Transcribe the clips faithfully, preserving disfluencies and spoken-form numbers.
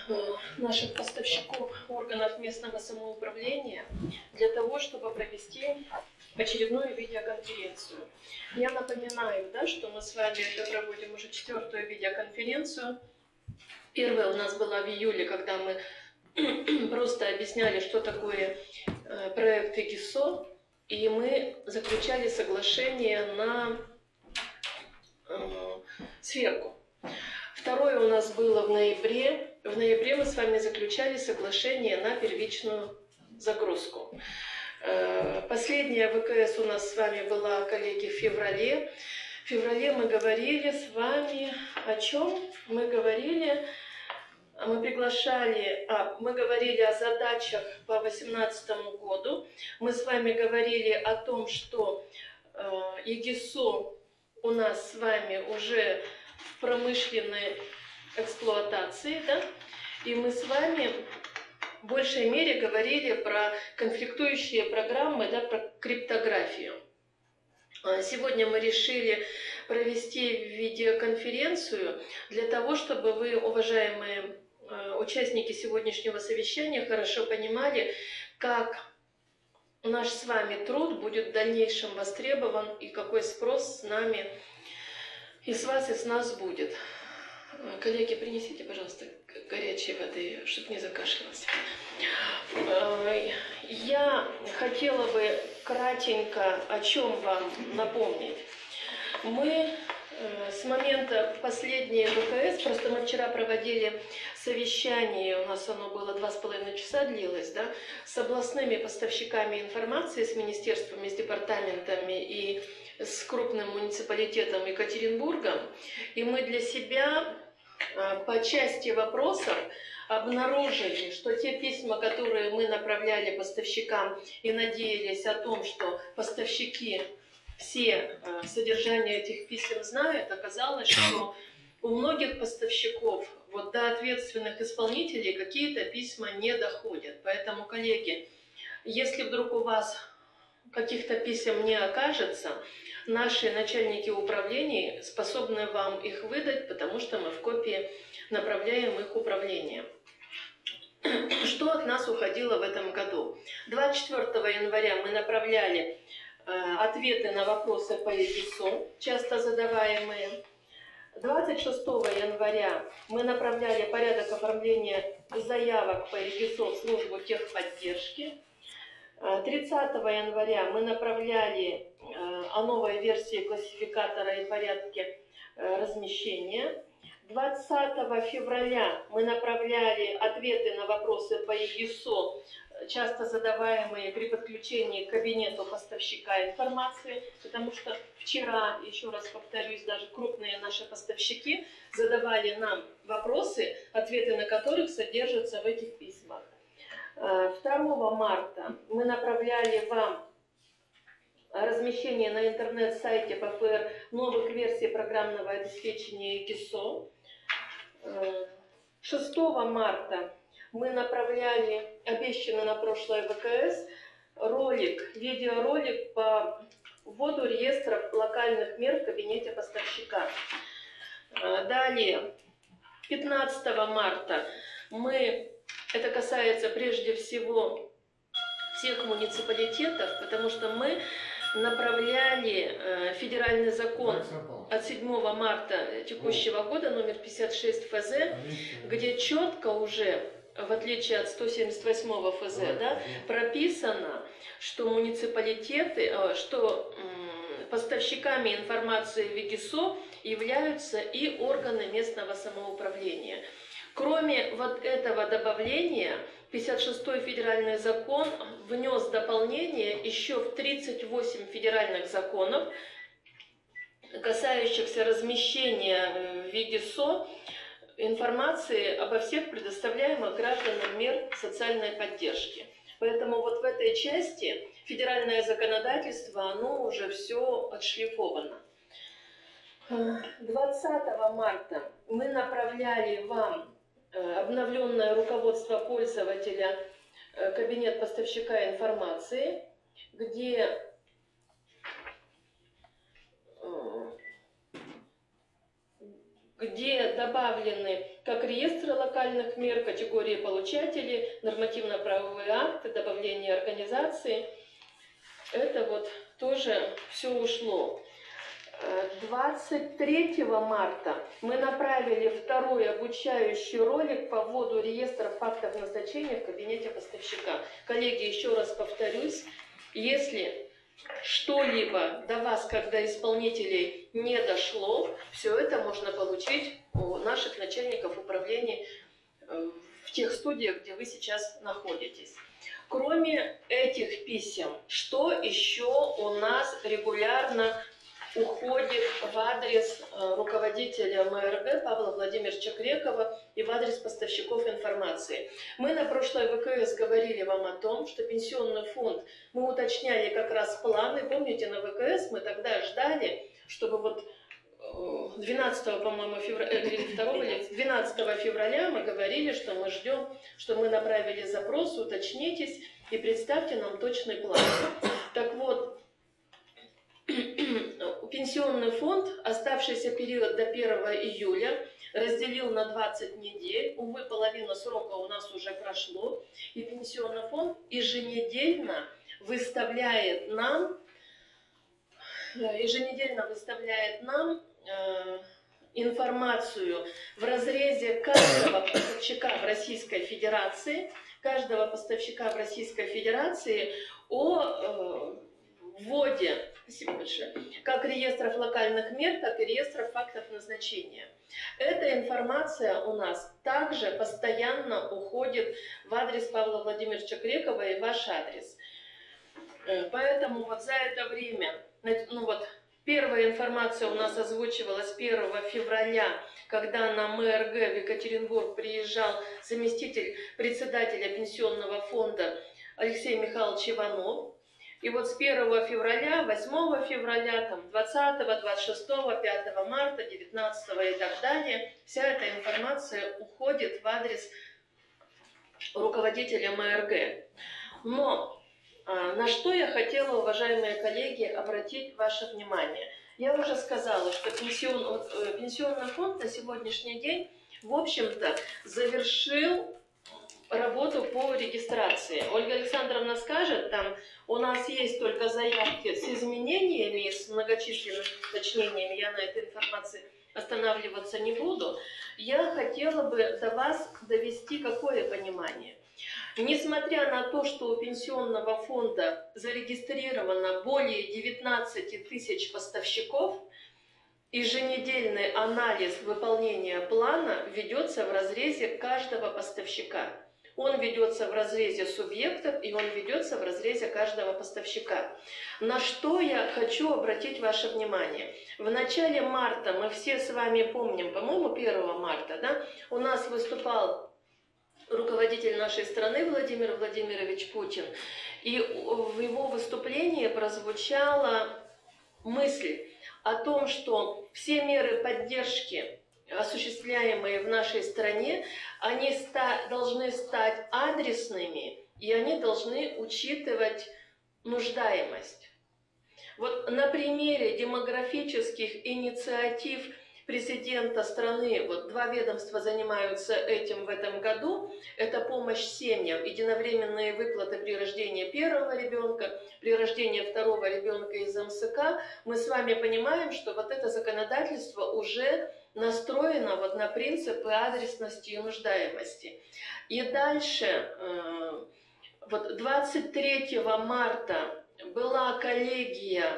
наших поставщиков органов местного самоуправления для того, чтобы провести очередную видеоконференцию. Я напоминаю, да, что мы с вами это проводим уже четвертую видеоконференцию. Первая у нас была в июле, когда мы просто объясняли, что такое проект ИГИСО, и мы заключали соглашение на э, сверку. Второе у нас было в ноябре. В ноябре мы с вами заключали соглашение на первичную загрузку. Последняя ВКС у нас с вами была, коллеги, в феврале. В феврале мы говорили с вами о чем? Мы говорили, мы приглашали, а, мы говорили о задачах по две тысячи восемнадцатому году. Мы с вами говорили о том, что э, ИГИСО у нас с вами уже в промышленной эксплуатации, да? И мы с вами в большей мере говорили про конфликтующие программы, да, про криптографию. Сегодня мы решили провести видеоконференцию для того, чтобы вы, уважаемые участники сегодняшнего совещания, хорошо понимали, как наш с вами труд будет в дальнейшем востребован и какой спрос с нами и с вас, и с нас будет. Коллеги, принесите, пожалуйста, горячей воды, чтобы не закашлялась. Я хотела бы кратенько о чем вам напомнить. Мы с момента последней ВКС, просто мы вчера проводили совещание, у нас оно было два с половиной часа длилось, да, с областными поставщиками информации, с министерствами, с департаментами и с крупным муниципалитетом Екатеринбурга, и мы для себя по части вопросов обнаружили, что те письма, которые мы направляли поставщикам и надеялись о том, что поставщики все содержание этих писем знают, оказалось, что у многих поставщиков вот до ответственных исполнителей какие-то письма не доходят. Поэтому, коллеги, если вдруг у вас каких-то писем не окажется, наши начальники управлений способны вам их выдать, потому что мы в копии направляем их управление. Что от нас уходило в этом году? двадцать четвёртого января мы направляли э, ответы на вопросы по ИГИСО, часто задаваемые. двадцать шестого января мы направляли порядок оформления заявок по ИГИСО в службу техподдержки. тридцатого января мы направляли о новой версии классификатора и порядке размещения. двадцатого февраля мы направляли ответы на вопросы по ИГИСО, часто задаваемые при подключении к кабинету поставщика информации, потому что вчера, еще раз повторюсь, даже крупные наши поставщики задавали нам вопросы, ответы на которых содержатся в этих письмах. второго марта мы направляли вам размещение на интернет-сайте ПФР новых версий программного обеспечения ИГИСО. шестого марта мы направляли, обещанный на прошлое ВКС, ролик, видеоролик по вводу реестров локальных мер в кабинете поставщика. Далее, пятнадцатого марта мы, это касается прежде всего всех муниципалитетов, потому что мы направляли федеральный закон от седьмого марта текущего года, номер пятьдесят шесть ФЗ, где четко уже, в отличие от сто семьдесят восьмого ФЗ, да, прописано, что муниципалитеты, что поставщиками информации в ИГИСО являются и органы местного самоуправления. Кроме вот этого добавления, пятьдесят шестой федеральный закон внес дополнение еще в тридцать восемь федеральных законов, касающихся размещения в ИГИСО информации обо всех предоставляемых гражданам мер социальной поддержки. Поэтому вот в этой части федеральное законодательство, оно уже все отшлифовано. двадцатого марта мы направляли вам обновленное руководство пользователя, кабинет поставщика информации, где где добавлены как реестры локальных мер, категории получателей, нормативно-правовые акты, добавление организации. Это вот тоже все ушло. двадцать третьего марта мы направили второй обучающий ролик по вводу реестра фактов назначения в кабинете поставщика. Коллеги, еще раз повторюсь, если что-либо до вас, когда исполнителей не дошло, все это можно получить у наших начальников управления в тех студиях, где вы сейчас находитесь. Кроме этих писем, что еще у нас регулярно уходит в адрес руководителя МРГ Павла Владимировича Крекова и в адрес поставщиков информации? Мы на прошлой ВКС говорили вам о том, что пенсионный фонд, мы уточняли как раз планы. Помните, на ВКС мы тогда ждали, чтобы вот двенадцатого, по-моему, февраля, второго или двенадцатого февраля мы говорили, что мы ждем, что мы направили запрос, уточнитесь и представьте нам точный план. Так вот, пенсионный фонд оставшийся период до первого июля разделил на двадцать недель. Увы, половина срока у нас уже прошло. И пенсионный фонд еженедельно выставляет нам, еженедельно выставляет нам э, информацию в разрезе каждого поставщика в Российской Федерации, каждого поставщика в Российской Федерации о э, вводе, спасибо большое, как реестров локальных мер, так и реестров фактов назначения. Эта информация у нас также постоянно уходит в адрес Павла Владимировича Крекова и ваш адрес. Поэтому вот за это время, ну вот, первая информация у нас озвучивалась первого февраля, когда на МРГ в Екатеринбург приезжал заместитель председателя пенсионного фонда Алексей Михайлович Иванов. И вот с первого февраля, восьмого февраля, там, двадцатого, двадцать шестого, пятого марта, девятнадцатого и так далее, вся эта информация уходит в адрес руководителя МРГ. Но а, на что я хотела, уважаемые коллеги, обратить ваше внимание. Я уже сказала, что пенсион, вот, пенсионный фонд на сегодняшний день, в общем-то, завершил работу по регистрации. Ольга Александровна скажет, там у нас есть только заявки с изменениями, с многочисленными уточнениями, я на этой информации останавливаться не буду. Я хотела бы до вас довести какое понимание. Несмотря на то, что у пенсионного фонда зарегистрировано более девятнадцати тысяч поставщиков, еженедельный анализ выполнения плана ведется в разрезе каждого поставщика. Он ведется в разрезе субъектов и он ведется в разрезе каждого поставщика. На что я хочу обратить ваше внимание. В начале марта, мы все с вами помним, по-моему, первого марта, да, у нас выступал руководитель нашей страны Владимир Владимирович Путин. И в его выступлении прозвучала мысль о том, что все меры поддержки, осуществляемые в нашей стране, они ста должны стать адресными, и они должны учитывать нуждаемость. Вот на примере демографических инициатив президента страны, вот два ведомства занимаются этим в этом году, это помощь семьям, единовременные выплаты при рождении первого ребенка, при рождении второго ребенка из эм эс ка. Мы с вами понимаем, что вот это законодательство уже настроено вот на принципы адресности и нуждаемости. И дальше, вот двадцать третьего марта была коллегия,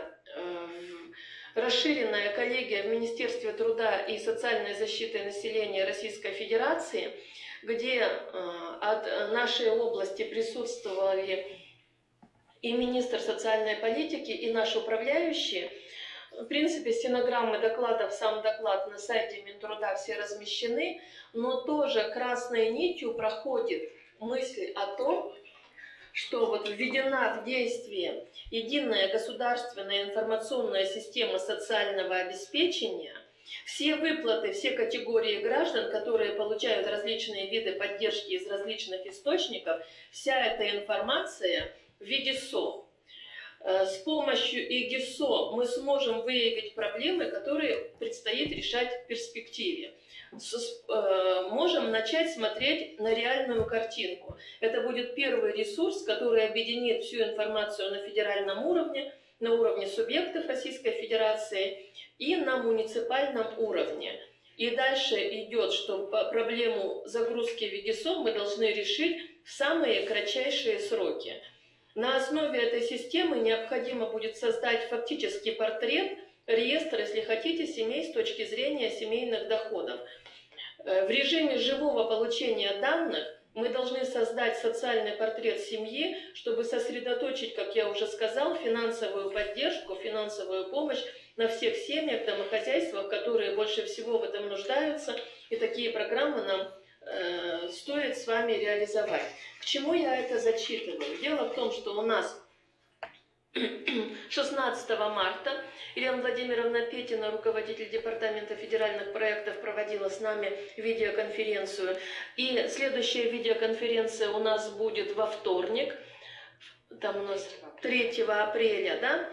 расширенная коллегия в Министерстве труда и социальной защиты населения Российской Федерации, где от нашей области присутствовали и министр социальной политики, и наши управляющие. В принципе, стенограммы докладов, сам доклад на сайте Минтруда все размещены, но тоже красной нитью проходит мысль о том, что вот введена в действие единая государственная информационная система социального обеспечения, все выплаты, все категории граждан, которые получают различные виды поддержки из различных источников, вся эта информация в виде СО. С помощью ИГИСО мы сможем выявить проблемы, которые предстоит решать в перспективе. можем начать смотреть на реальную картинку. Это будет первый ресурс, который объединит всю информацию на федеральном уровне, на уровне субъектов Российской Федерации и на муниципальном уровне. И дальше идет, что проблему загрузки Вегесо мы должны решить в самые кратчайшие сроки. На основе этой системы необходимо будет создать фактический портрет, реестр, если хотите, семей с точки зрения семейных доходов. В режиме живого получения данных мы должны создать социальный портрет семьи, чтобы сосредоточить, как я уже сказал, финансовую поддержку, финансовую помощь на всех семьях, домохозяйствах, которые больше всего в этом нуждаются. И такие программы нам э, стоит с вами реализовать. К чему я это зачитываю? Дело в том, что у нас шестнадцатого марта Елена Владимировна Петина, руководитель Департамента федеральных проектов, проводила с нами видеоконференцию. И следующая видеоконференция у нас будет во вторник, там у нас третьего апреля, да?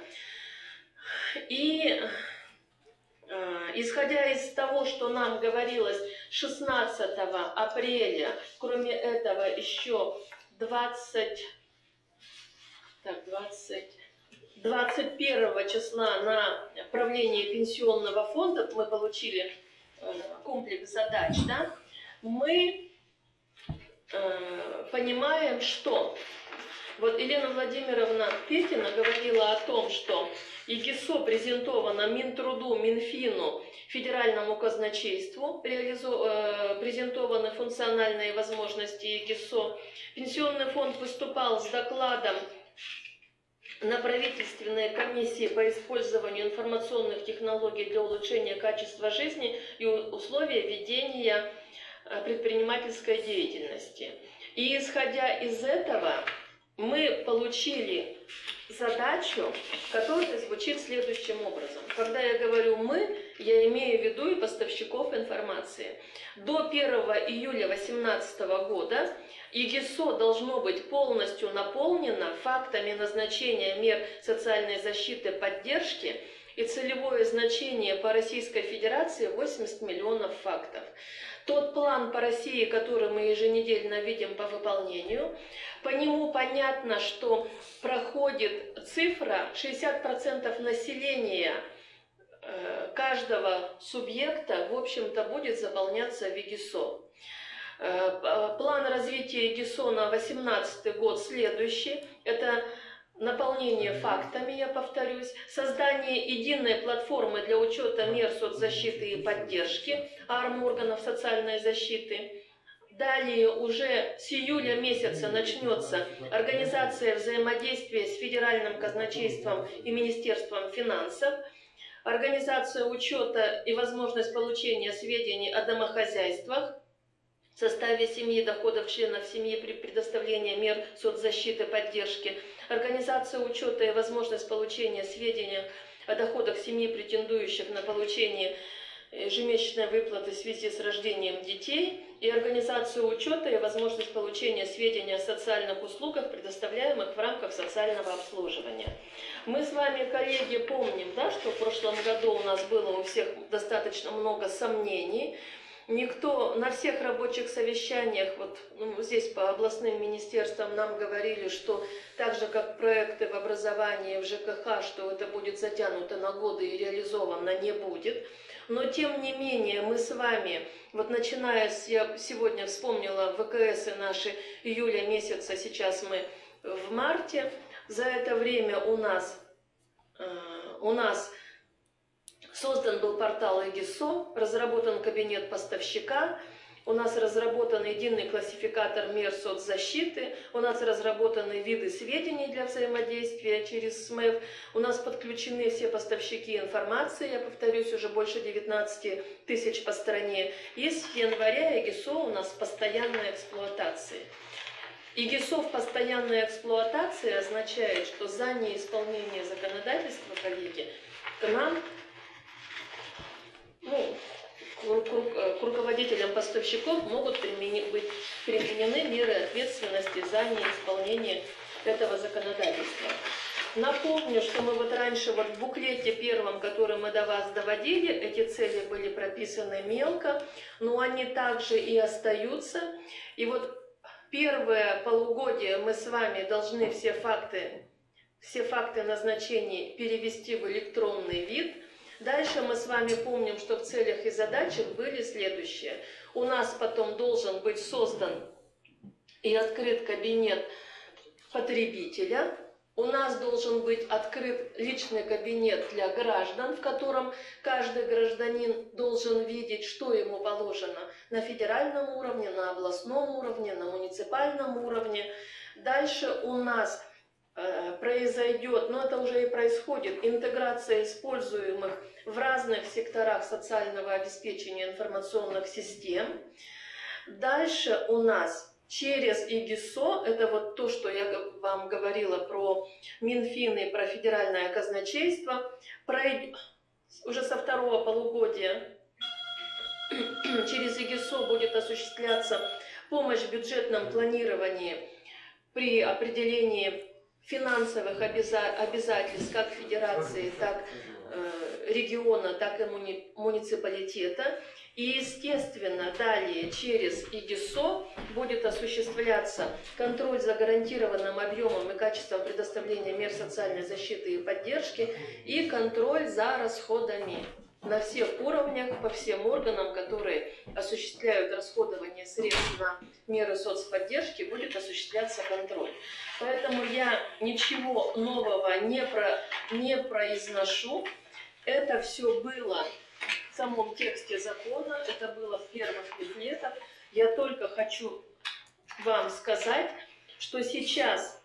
И э, исходя из того, что нам говорилось шестнадцатого апреля, кроме этого еще двадцать, так, двадцать, двадцать первого числа на правление пенсионного фонда мы получили э, комплекс задач, да? Мы э, понимаем, что вот Елена Владимировна Петина говорила о том, что ЕГИСО презентовано Минтруду, Минфину, Федеральному казначейству, реализу... э, презентованы функциональные возможности ЕГИСО. Пенсионный фонд выступал с докладом на правительственной комиссии по использованию информационных технологий для улучшения качества жизни и условий ведения предпринимательской деятельности. И исходя из этого, мы получили задачу, которая звучит следующим образом. Когда я говорю «мы», я имею в виду и поставщиков информации. До первого июля две тысячи восемнадцатого года ЕГИСО должно быть полностью наполнено фактами назначения мер социальной защиты, поддержки, и целевое значение по Российской Федерации восемьдесят миллионов фактов. Тот план по России, который мы еженедельно видим по выполнению, по нему понятно, что проходит цифра шестьдесят процентов населения каждого субъекта, в общем-то, будет заполняться в ЕГИСО. План развития ЕГИСО на две тысячи восемнадцатый год следующий. Это наполнение фактами, я повторюсь, создание единой платформы для учета мер соцзащиты и поддержки АРМ органов социальной защиты. Далее уже с июля месяца начнется организация взаимодействия с Федеральным казначейством и Министерством финансов, организация учета и возможность получения сведений о домохозяйствах, в составе семьи, доходов членов семьи при предоставлении мер соцзащиты, поддержки, организация учета и возможность получения сведений о доходах семьи, претендующих на получение ежемесячной выплаты в связи с рождением детей, и организация учета и возможность получения сведений о социальных услугах, предоставляемых в рамках социального обслуживания. Мы с вами, коллеги, помним, да, что в прошлом году у нас было у всех достаточно много сомнений. Никто на всех рабочих совещаниях, вот ну, здесь по областным министерствам нам говорили, что так же, как проекты в образовании, в ЖКХ, что это будет затянуто на годы и реализовано не будет. Но тем не менее мы с вами, вот начиная с, я сегодня вспомнила ВКСы наши июля месяца, сейчас мы в марте, за это время у нас, э, у нас создан был портал ЕГИСО, разработан кабинет поставщика, у нас разработан единый классификатор мер соцзащиты, у нас разработаны виды сведений для взаимодействия через СМЭФ, у нас подключены все поставщики информации, я повторюсь, уже больше девятнадцати тысяч по стране. И с января ЕГИСО у нас в постоянной эксплуатации. ЕГИСО в постоянной эксплуатации означает, что за неисполнение законодательства, коллеги, к нам, ну, к руководителям поставщиков могут быть применены меры ответственности за неисполнение этого законодательства. Напомню, что мы вот раньше вот в буклете первом, который мы до вас доводили, эти цели были прописаны мелко, но они также и остаются. И вот первое полугодие мы с вами должны все факты, все факты назначений перевести в электронный вид. Дальше мы с вами помним, что в целях и задачах были следующие. У нас потом должен быть создан и открыт кабинет потребителя. У нас должен быть открыт личный кабинет для граждан, в котором каждый гражданин должен видеть, что ему положено на федеральном уровне, на областном уровне, на муниципальном уровне. Дальше у нас э, произойдет, но это уже и происходит, интеграция используемых в разных секторах социального обеспечения информационных систем. Дальше у нас через ИГИСО, это вот то, что я вам говорила про Минфин и про федеральное казначейство, пройдет уже со второго полугодия через ИГИСО будет осуществляться помощь в бюджетном планировании при определении финансовых обязательств как федерации, так э, региона, так и муни муниципалитета. И, естественно, далее через ИГИСО будет осуществляться контроль за гарантированным объемом и качеством предоставления мер социальной защиты и поддержки и контроль за расходами. На всех уровнях, по всем органам, которые осуществляют расходование средств на меры соцподдержки, будет осуществляться контроль. Поэтому я ничего нового не, про, не произношу. Это все было в самом тексте закона, это было в первых лифлетах. Я только хочу вам сказать, что сейчас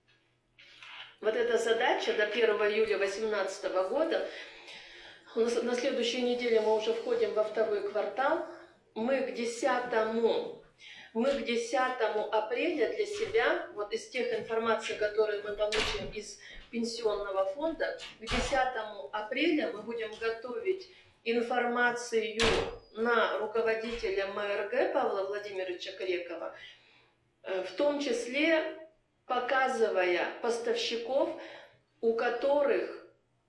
вот эта задача до первого июля две тысячи восемнадцатого года, на следующей неделе мы уже входим во второй квартал, мы к десятому, мы к десятому апреля для себя, вот из тех информаций, которые мы получим из пенсионного фонда, к десятому апреля мы будем готовить информацию на руководителя МРГ Павла Владимировича Крекова, в том числе показывая поставщиков, у которых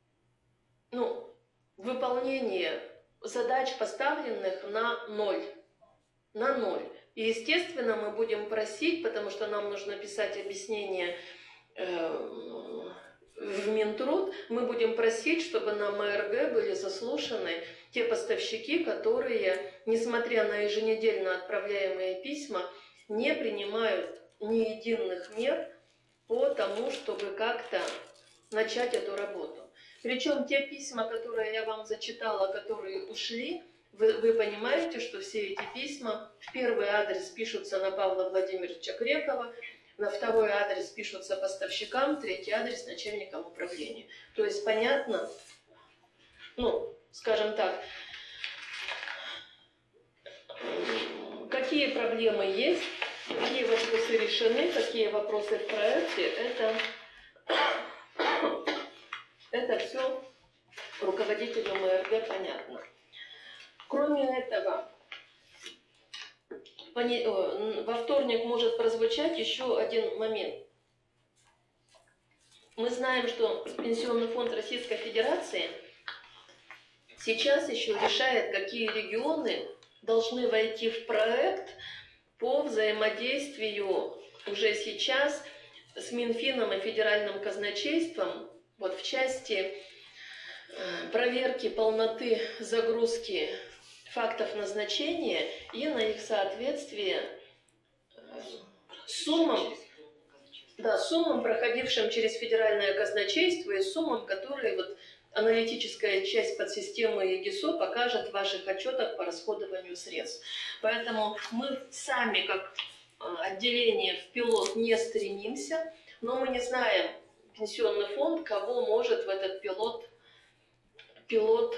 ну, выполнение задач, поставленных на ноль. На ноль. И, естественно, мы будем просить, потому что нам нужно писать объяснение э, в Минтруд, мы будем просить, чтобы на МРГ были заслушаны те поставщики, которые, несмотря на еженедельно отправляемые письма, не принимают ни единых мер по тому, чтобы как-то начать эту работу. Причем те письма, которые я вам зачитала, которые ушли, вы, вы понимаете, что все эти письма в первый адрес пишутся на Павла Владимировича Крекова, на второй адрес пишутся поставщикам, третий адрес начальникам управления. То есть понятно, ну, скажем так, какие проблемы есть, какие вопросы решены, какие вопросы в проекте, это, это все руководителю МРГ понятно. Кроме этого, во вторник может прозвучать еще один момент. Мы знаем, что Пенсионный фонд Российской Федерации сейчас еще решает, какие регионы должны войти в проект по взаимодействию уже сейчас с Минфином и Федеральным казначейством, вот в части проверки полноты загрузки фактов назначения и на их соответствие суммам, да, суммам, проходившим через федеральное казначейство, и суммам, которые вот аналитическая часть подсистемы ЕГИСО покажет в ваших отчетах по расходованию средств. Поэтому мы сами, как отделение, в пилот не стремимся, но мы не знаем, Пенсионный фонд, кого может в этот пилот, пилот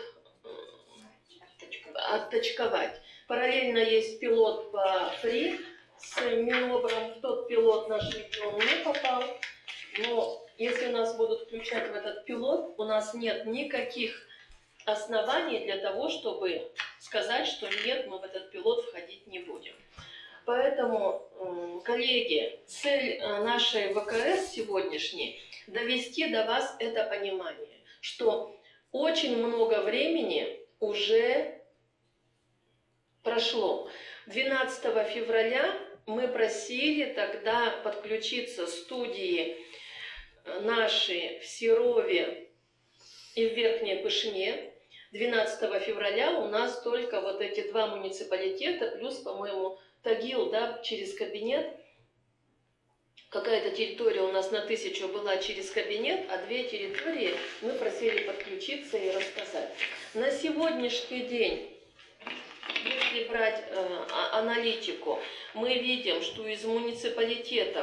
отточковать. Параллельно есть пилот по ФРИ с Минобром. В тот пилот наш регион не попал. Но если нас будут включать в этот пилот, у нас нет никаких оснований для того, чтобы сказать, что нет, мы в этот пилот входить не будем. Поэтому, коллеги, цель нашей ВКС сегодняшней довести до вас это понимание, что очень много времени уже прошло. двенадцатого февраля мы просили тогда подключиться студии наши в Серове и в Верхней Пышме. двенадцатого февраля у нас только вот эти два муниципалитета, плюс, по-моему, Тагил, да, через кабинет. Какая-то территория у нас на тысячу была через кабинет, а две территории мы просили подключиться и рассказать. На сегодняшний день, если брать э, аналитику, мы видим, что из муниципалитетов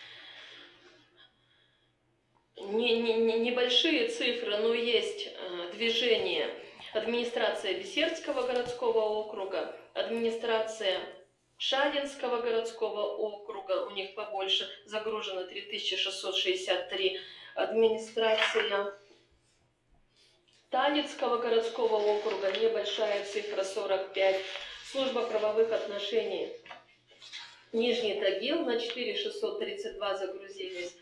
не, не, не, небольшие цифры, но есть э, движение. Администрация Бессердского городского округа, администрация Шалинского городского округа, у них побольше, загружено три тысячи шестьсот шестьдесят три, администрация Талицкого городского округа, небольшая цифра, сорок пять, служба правовых отношений Нижний Тагил на четыре тысячи шестьсот тридцать два загрузились,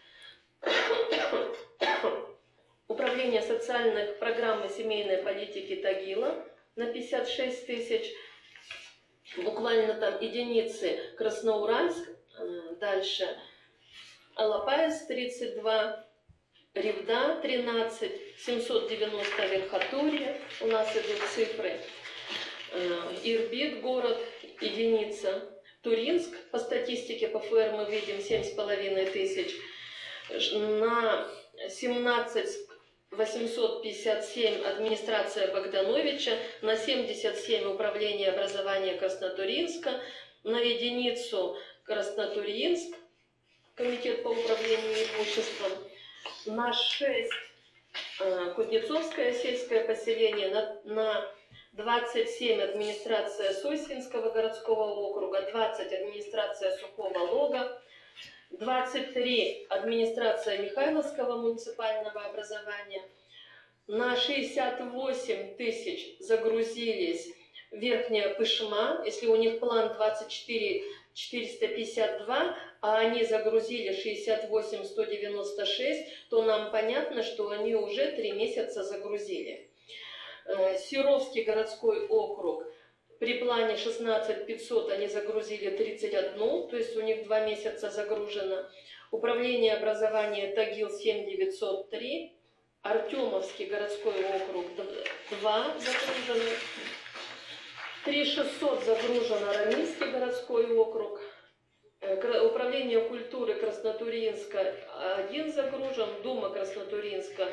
управление социальных программ и семейной политики Тагила на пятьдесят шесть тысяч, буквально там единицы Красноуральск, дальше Алапаевск тридцать два, Ревда тринадцать, семьсот девяносто Верхотурье, у нас идут цифры, Ирбит город единица, Туринск по статистике по ФР мы видим семь с половиной тысяч, на семнадцать восемьсот пятьдесят семь администрация Богдановича, на семьдесят семь управление образования Краснотуринска, на единицу Краснотуринск, комитет по управлению имуществом, на шесть э, Кузнецовское сельское поселение, на, на двадцать семь администрация Сосинского городского округа, двадцать администрация Сухого Лога, двадцать три администрация Михайловского муниципального образования, на шестьдесят восемь тысяч загрузились Верхняя Пышма, если у них план двадцать четыре четыреста пятьдесят два, а они загрузили шестьдесят восемь сто девяносто шесть, то нам понятно, что они уже три месяца загрузили. Серовский городской округ, при плане шестнадцать пятьсот они загрузили тридцать один, то есть у них два месяца загружено. Управление образования Тагил семь девятьсот три, Артемовский городской округ два загружено, три шестьсот загружено Рамильский городской округ, управление культуры Краснотуринска один загружен, Дума Краснотуринска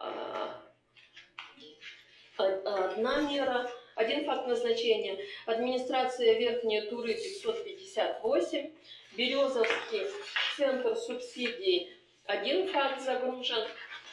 одна мера. Один факт назначения. Администрация Верхней Туры пятьсот пятьдесят восемь. Березовский центр субсидий. Один факт загружен.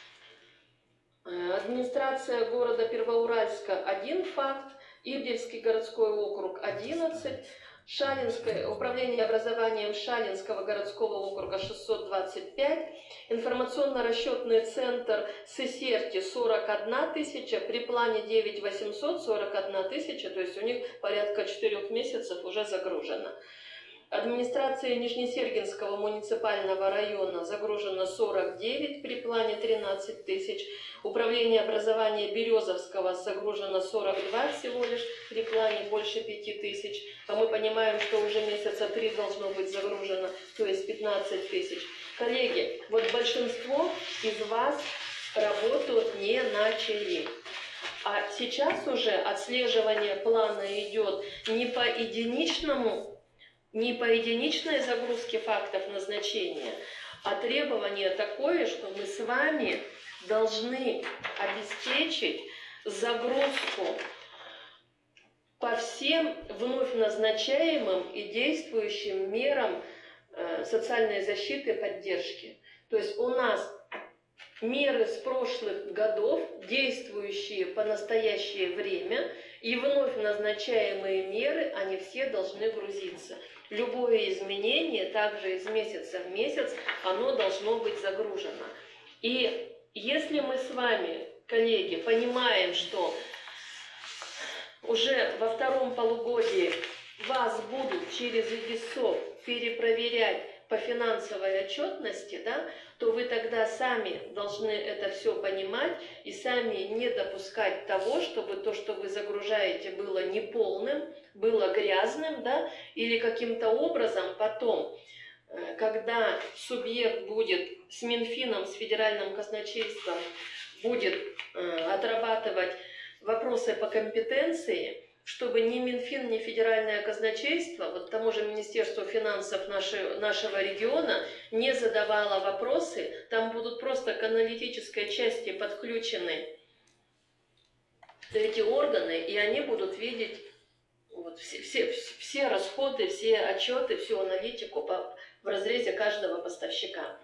Администрация города Первоуральска. Один факт. Ивлевский городской округ. одиннадцать. Шалинское, управление образованием Шалинского городского округа шестьсот двадцать пять, информационно-расчетный центр Сесерти сорок одна тысяча, при плане девять восемьсот сорок одна тысяча, то есть у них порядка четырех месяцев уже загружено. Администрация Нижнесергинского муниципального района загружена сорок девять, при плане тринадцать тысяч. Управление образования Березовского загружено сорок два всего лишь, при плане больше пяти тысяч. А мы понимаем, что уже месяца три должно быть загружено, то есть пятнадцать тысяч. Коллеги, вот большинство из вас работу не начали. А сейчас уже отслеживание плана идет не по единичному, не по единичной загрузке фактов назначения, а требование такое, что мы с вами должны обеспечить загрузку по всем вновь назначаемым и действующим мерам социальной защиты и поддержки. То есть у нас меры с прошлых годов, действующие по настоящее время, и вновь назначаемые меры, они все должны грузиться. Любое изменение, также из месяца в месяц, оно должно быть загружено. И если мы с вами, коллеги, понимаем, что уже во втором полугодии вас будут через ИГИСО перепроверять по финансовой отчетности, да, то вы тогда сами должны это все понимать и сами не допускать того, чтобы то, что вы загружаете, было неполным, было грязным, да, или каким-то образом потом, когда субъект будет с Минфином, с федеральным казначейством, будет отрабатывать вопросы по компетенции, чтобы ни Минфин, ни федеральное казначейство, вот тому же Министерству финансов нашей, нашего региона не задавало вопросы, там будут просто к аналитической части подключены эти органы, и они будут видеть вот все, все, все расходы, все отчеты, всю аналитику по, в разрезе каждого поставщика.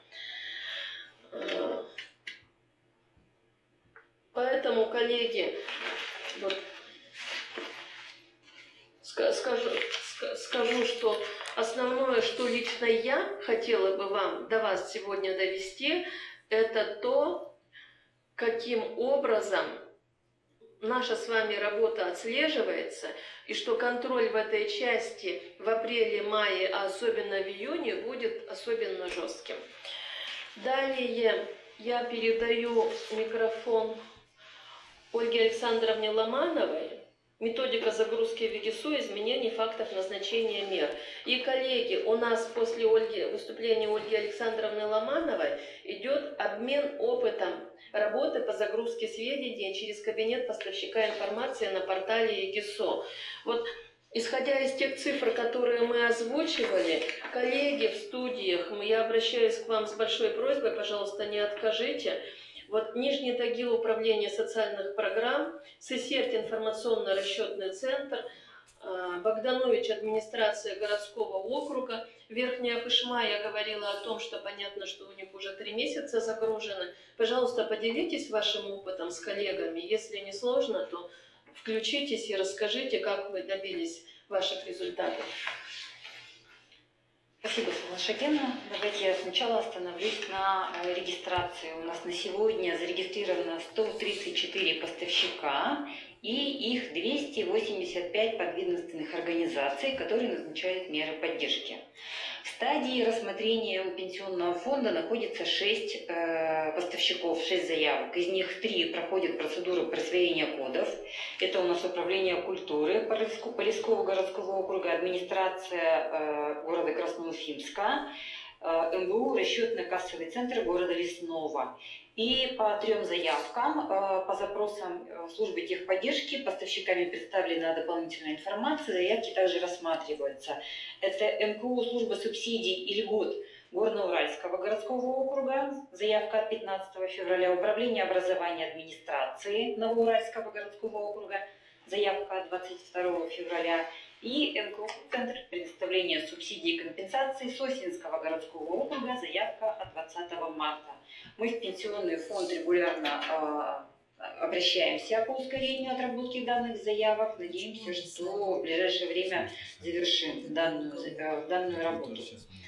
Поэтому, коллеги, вот, Скажу, скажу, что основное, что лично я хотела бы вам, до вас сегодня довести, это то, каким образом наша с вами работа отслеживается, и что контроль в этой части в апреле, мае, а особенно в июне, будет особенно жестким. Далее я передаю микрофон Ольге Александровне Ломановой. Методика загрузки в ЕГИСО, изменений фактов назначения мер. И, коллеги, у нас после Ольги, выступления Ольги Александровны Ломановой идет обмен опытом работы по загрузке сведений через кабинет поставщика информации на портале ЕГИСО. Вот, исходя из тех цифр, которые мы озвучивали, коллеги в студиях, я обращаюсь к вам с большой просьбой, пожалуйста, не откажите. Вот Нижний Тагил, управление социальных программ, Сысерть, информационно-расчетный центр, Богданович, администрация городского округа, Верхняя Пышма, я говорила о том, что понятно, что у них уже три месяца загружены. Пожалуйста, поделитесь вашим опытом с коллегами. Если не сложно, то включитесь и расскажите, как вы добились ваших результатов. Спасибо, Светлана Шакеновна. Давайте я сначала остановлюсь на регистрации. У нас на сегодня зарегистрировано сто тридцать четыре поставщика и их двести восемьдесят пять подведомственных организаций, которые назначают меры поддержки. В стадии рассмотрения у пенсионного фонда находится шесть э, поставщиков, шесть заявок. Из них три проходят процедуру присвоения кодов. Это у нас управление культуры Полесского городского округа, администрация э, города Красноуфимска, э, эм бэ у расчетно-кассовый центр города Лесного. И по трем заявкам, э, по запросам службы техподдержки, поставщиками представлена дополнительная информация, заявки также рассматриваются. Это эм ка у служба субсидий и льгот Горно-Уральского городского округа, заявка от пятнадцатого февраля, управление образования администрации Новоуральского городского округа, заявка от двадцать второго февраля, и эм ка у Центр предоставления субсидий и компенсаций Сосинского городского округа, заявка от двадцатого марта. Мы в пенсионный фонд регулярно э, обращаемся по ускорению отработки данных заявок. Надеемся, что в ближайшее время завершим данную, э, данную работу.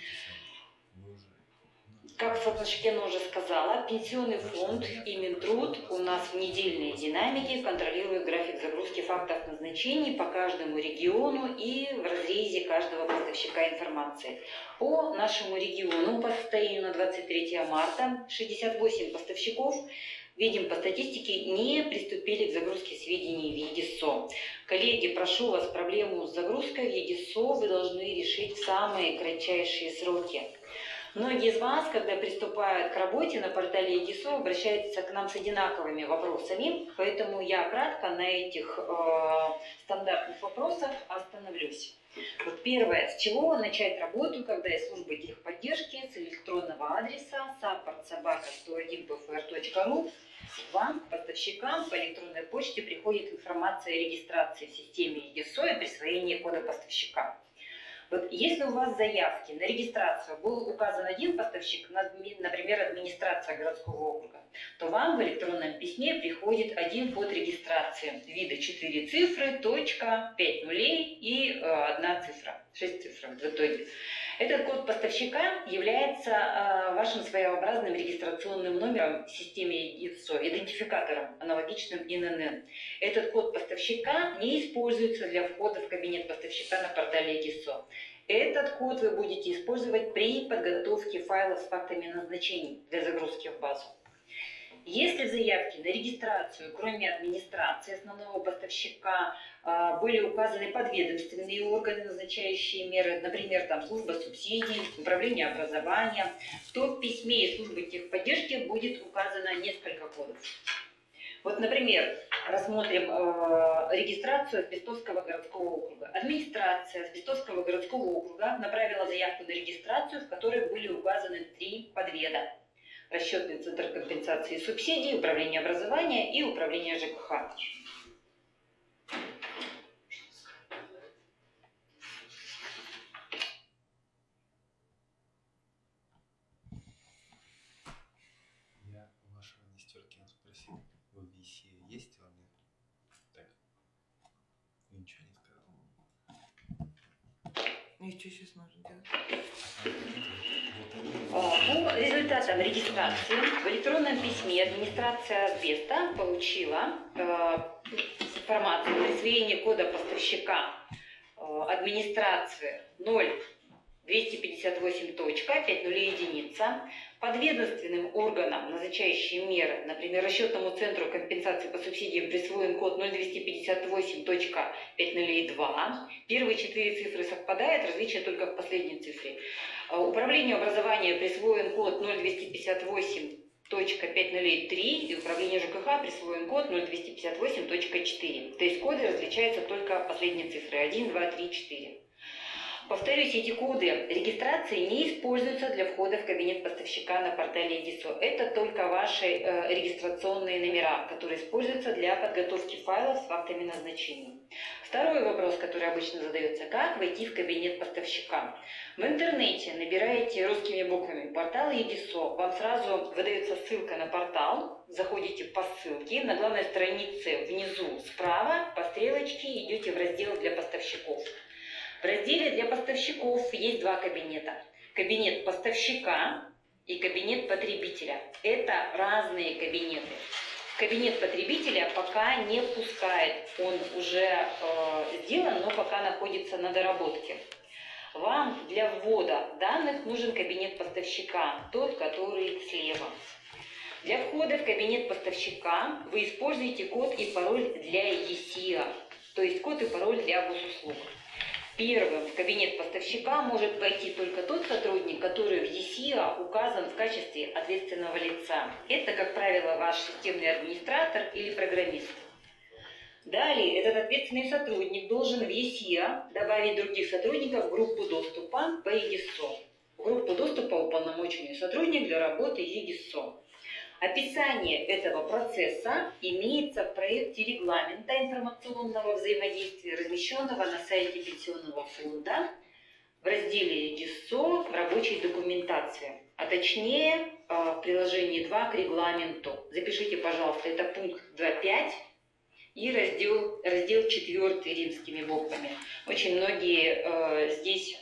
Как Светлана Шакеновна уже сказала, пенсионный фонд и Минтруд у нас в недельной динамике контролируют график загрузки фактов назначений по каждому региону и в разрезе каждого поставщика информации. По нашему региону по состоянию на двадцать третье марта шестьдесят восемь поставщиков, видим по статистике, не приступили к загрузке сведений в ЕГИСО. Коллеги, прошу вас, проблему с загрузкой в ЕГИСО вы должны решить в самые кратчайшие сроки. Многие из вас, когда приступают к работе на портале ЕГИСО, обращаются к нам с одинаковыми вопросами, поэтому я кратко на этих э, стандартных вопросах остановлюсь. Вот первое, с чего начать работу, когда из службы техподдержки с электронного адреса саппорт собака сто один пэ эф эр точка ру вам, поставщикам, по электронной почте приходит информация о регистрации в системе ЕГИСО и присвоении кода поставщика. Вот если у вас заявки на регистрацию был указан один поставщик, например, администрация городского округа, то вам в электронном письме приходит один код регистрации вида четыре цифры, точка, пять нулей и э, одна цифра, шесть цифр в итоге. Этот код поставщика является э, вашим своеобразным регистрационным номером в системе ЕГИСО, идентификатором, аналогичным эн эн эн. Этот код поставщика не используется для входа в кабинет поставщика на портале ЕГИСО. Этот код вы будете использовать при подготовке файлов с фактами назначений для загрузки в базу. Если в заявке на регистрацию, кроме администрации основного поставщика, были указаны подведомственные органы, назначающие меры, например, там, служба субсидий, управление образования, то в письме из службы техподдержки будет указано несколько кодов. Вот, например, рассмотрим э, регистрацию Свистовского городского округа. Администрация Свистовского городского округа направила заявку на регистрацию, в которой были указаны три подведа. Расчетный центр компенсации субсидий, управление образования и управление ЖКХ. Я у вашего Нестеркина спросил, в ви си есть он? Так, вы ничего не сказал. И что сейчас нужно делать? По результатам регистрации в электронном письме администрация Асбеста получила э, информацию о присвоении кода поставщика э, администрации ноль двести пятьдесят восемь точка пять ноль единица, подведомственным органам, назначающим меры, например, расчетному центру компенсации по субсидиям присвоен код ноль двести пятьдесят восемь точка пять ноль два. Первые четыре цифры совпадают, различие только в последней цифре. Управлению образования присвоен код ноль двести пятьдесят восемь точка пять ноль три и управлению ЖКХ присвоен код ноль двести пятьдесят восемь точка четыре. То есть коды различаются только последние цифры один, два, три, четыре. Повторюсь, эти коды регистрации не используются для входа в кабинет поставщика на портале ЕДИСО. Это только ваши э, регистрационные номера, которые используются для подготовки файлов с фактами назначений. Второй вопрос, который обычно задается: как войти в кабинет поставщика? В интернете набираете русскими буквами портал ЕДИСО, вам сразу выдается ссылка на портал, заходите по ссылке, на главной странице внизу справа по стрелочке идете в раздел для поставщиков. В разделе для поставщиков есть два кабинета. Кабинет поставщика и кабинет потребителя. Это разные кабинеты. Кабинет потребителя пока не пускает. Он уже э, сделан, но пока находится на доработке. Вам для ввода данных нужен кабинет поставщика, тот, который слева. Для входа в кабинет поставщика вы используете код и пароль для ЕСИА, то есть код и пароль для госуслуг. Первым в кабинет поставщика может войти только тот сотрудник, который в ЕСИА указан в качестве ответственного лица. Это, как правило, ваш системный администратор или программист. Далее этот ответственный сотрудник должен в ЕСИА добавить других сотрудников в группу доступа по ЕДИСО. В группу доступа уполномоченный сотрудник для работы ЕДИСО. Описание этого процесса имеется в проекте регламента информационного взаимодействия, размещенного на сайте Пенсионного фонда в разделе ЕДИСО «Рабочей документации», а точнее в приложении два к регламенту. Запишите, пожалуйста, это пункт два точка пять и раздел, раздел четыре римскими буквами. Очень многие э, здесь,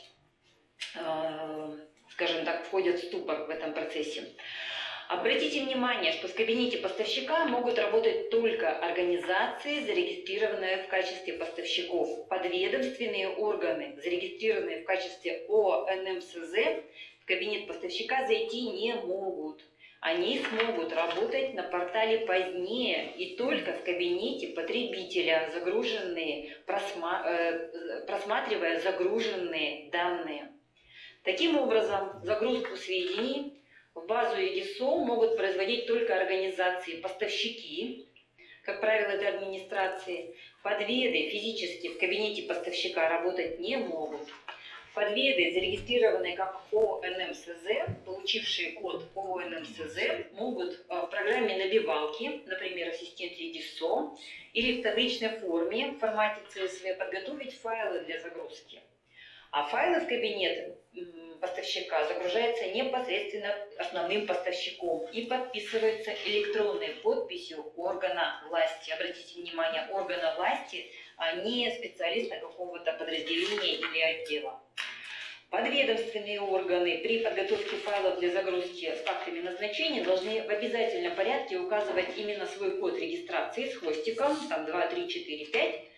э, скажем так, входят в ступор в этом процессе. Обратите внимание, что в кабинете поставщика могут работать только организации, зарегистрированные в качестве поставщиков. Подведомственные органы, зарегистрированные в качестве ОНМСЗ, в кабинет поставщика зайти не могут. Они смогут работать на портале позднее и только в кабинете потребителя, загруженные, просма, э, просматривая загруженные данные. Таким образом, загрузку сведений в базу ЕДИСО могут производить только организации, поставщики, как правило, это администрации. Подведы физически в кабинете поставщика работать не могут. Подведы, зарегистрированные как ОНМСЗ, получившие код ОНМСЗ, могут в программе набивалки, например, ассистент ЕДИСО, или в табличной форме в формате си эс ви подготовить файлы для загрузки. А файлы в кабинет поставщика загружаются непосредственно основным поставщиком и подписываются электронной подписью органа власти. Обратите внимание, органа власти, а не специалиста какого-то подразделения или отдела. Подведомственные органы при подготовке файлов для загрузки с фактами назначения должны в обязательном порядке указывать именно свой код регистрации с хвостиком, там два, три, четыре, пять,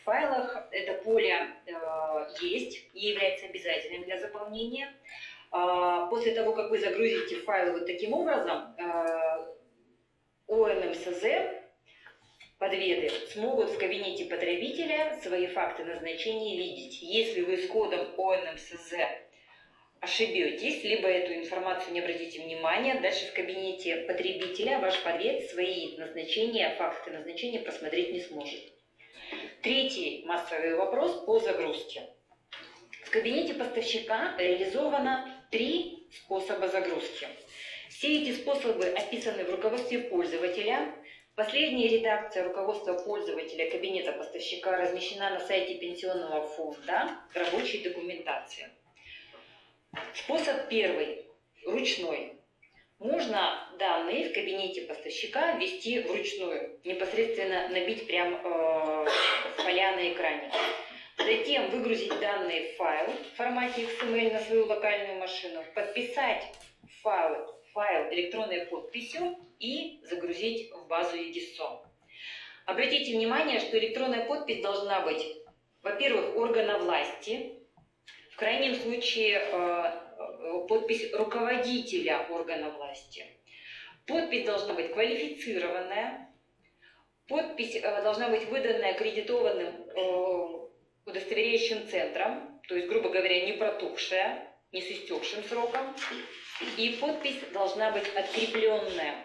файлах это поле э, есть и является обязательным для заполнения. Э, после того, как вы загрузите файлы вот таким образом, э, о эн эм эс зэ подведы смогут в кабинете потребителя свои факты назначения видеть. Если вы с кодом о эн эм эс зэ ошибетесь, либо эту информацию не обратите внимания, дальше в кабинете потребителя ваш подвед свои назначения, факты назначения просмотреть не сможет. Третий массовый вопрос по загрузке. В кабинете поставщика реализовано три способа загрузки. Все эти способы описаны в руководстве пользователя. Последняя редакция руководства пользователя кабинета поставщика размещена на сайте Пенсионного фонда рабочей документации. Способ первый – ручной. Можно данные в кабинете поставщика ввести вручную, непосредственно набить прямо э, в поля на экране. Затем выгрузить данные в файл в формате икс эм эль на свою локальную машину, подписать файл, файл электронной подписью и загрузить в базу ЕГИСО. Обратите внимание, что электронная подпись должна быть, во-первых, органа власти, в крайнем случае э, подпись руководителя органа власти. Подпись должна быть квалифицированная, подпись э, должна быть выданная аккредитованным э, удостоверяющим центром, то есть, грубо говоря, не протухшая, не с истекшим сроком, и подпись должна быть открепленная.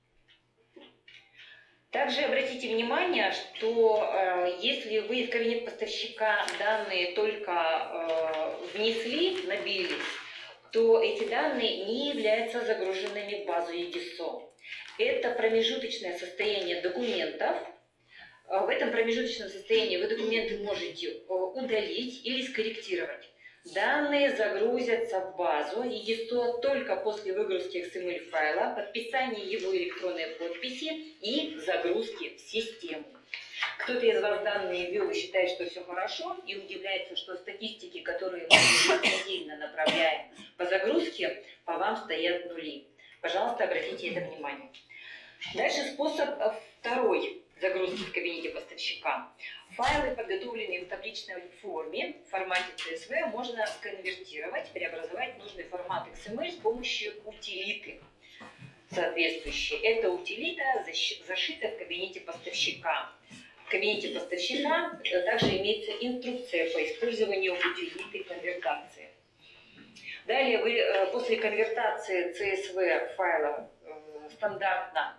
Также обратите внимание, что э, если вы в кабинет поставщика данные только э, внесли, набили, то эти данные не являются загруженными в базу ЕГИСО. Это промежуточное состояние документов. В этом промежуточном состоянии вы документы можете удалить или скорректировать. Данные загрузятся в базу ЕГИСО только после выгрузки икс эм эль файла, подписания его электронной подписи и загрузки в систему. Кто-то из вас данные ввел и считает, что все хорошо, и удивляется, что статистики, которые мы еженедельно направляем по загрузке, по вам стоят нули. Пожалуйста, обратите это внимание. Дальше способ второй загрузки в кабинете поставщика. Файлы, подготовленные в табличной форме в формате си эс ви, можно конвертировать, преобразовать в нужный формат икс эм эль с помощью утилиты соответствующей. Эта утилита зашита в кабинете поставщика. В кабинете поставщика также имеется инструкция по использованию утилиты конвертации. Далее вы после конвертации си эс ви файла стандартно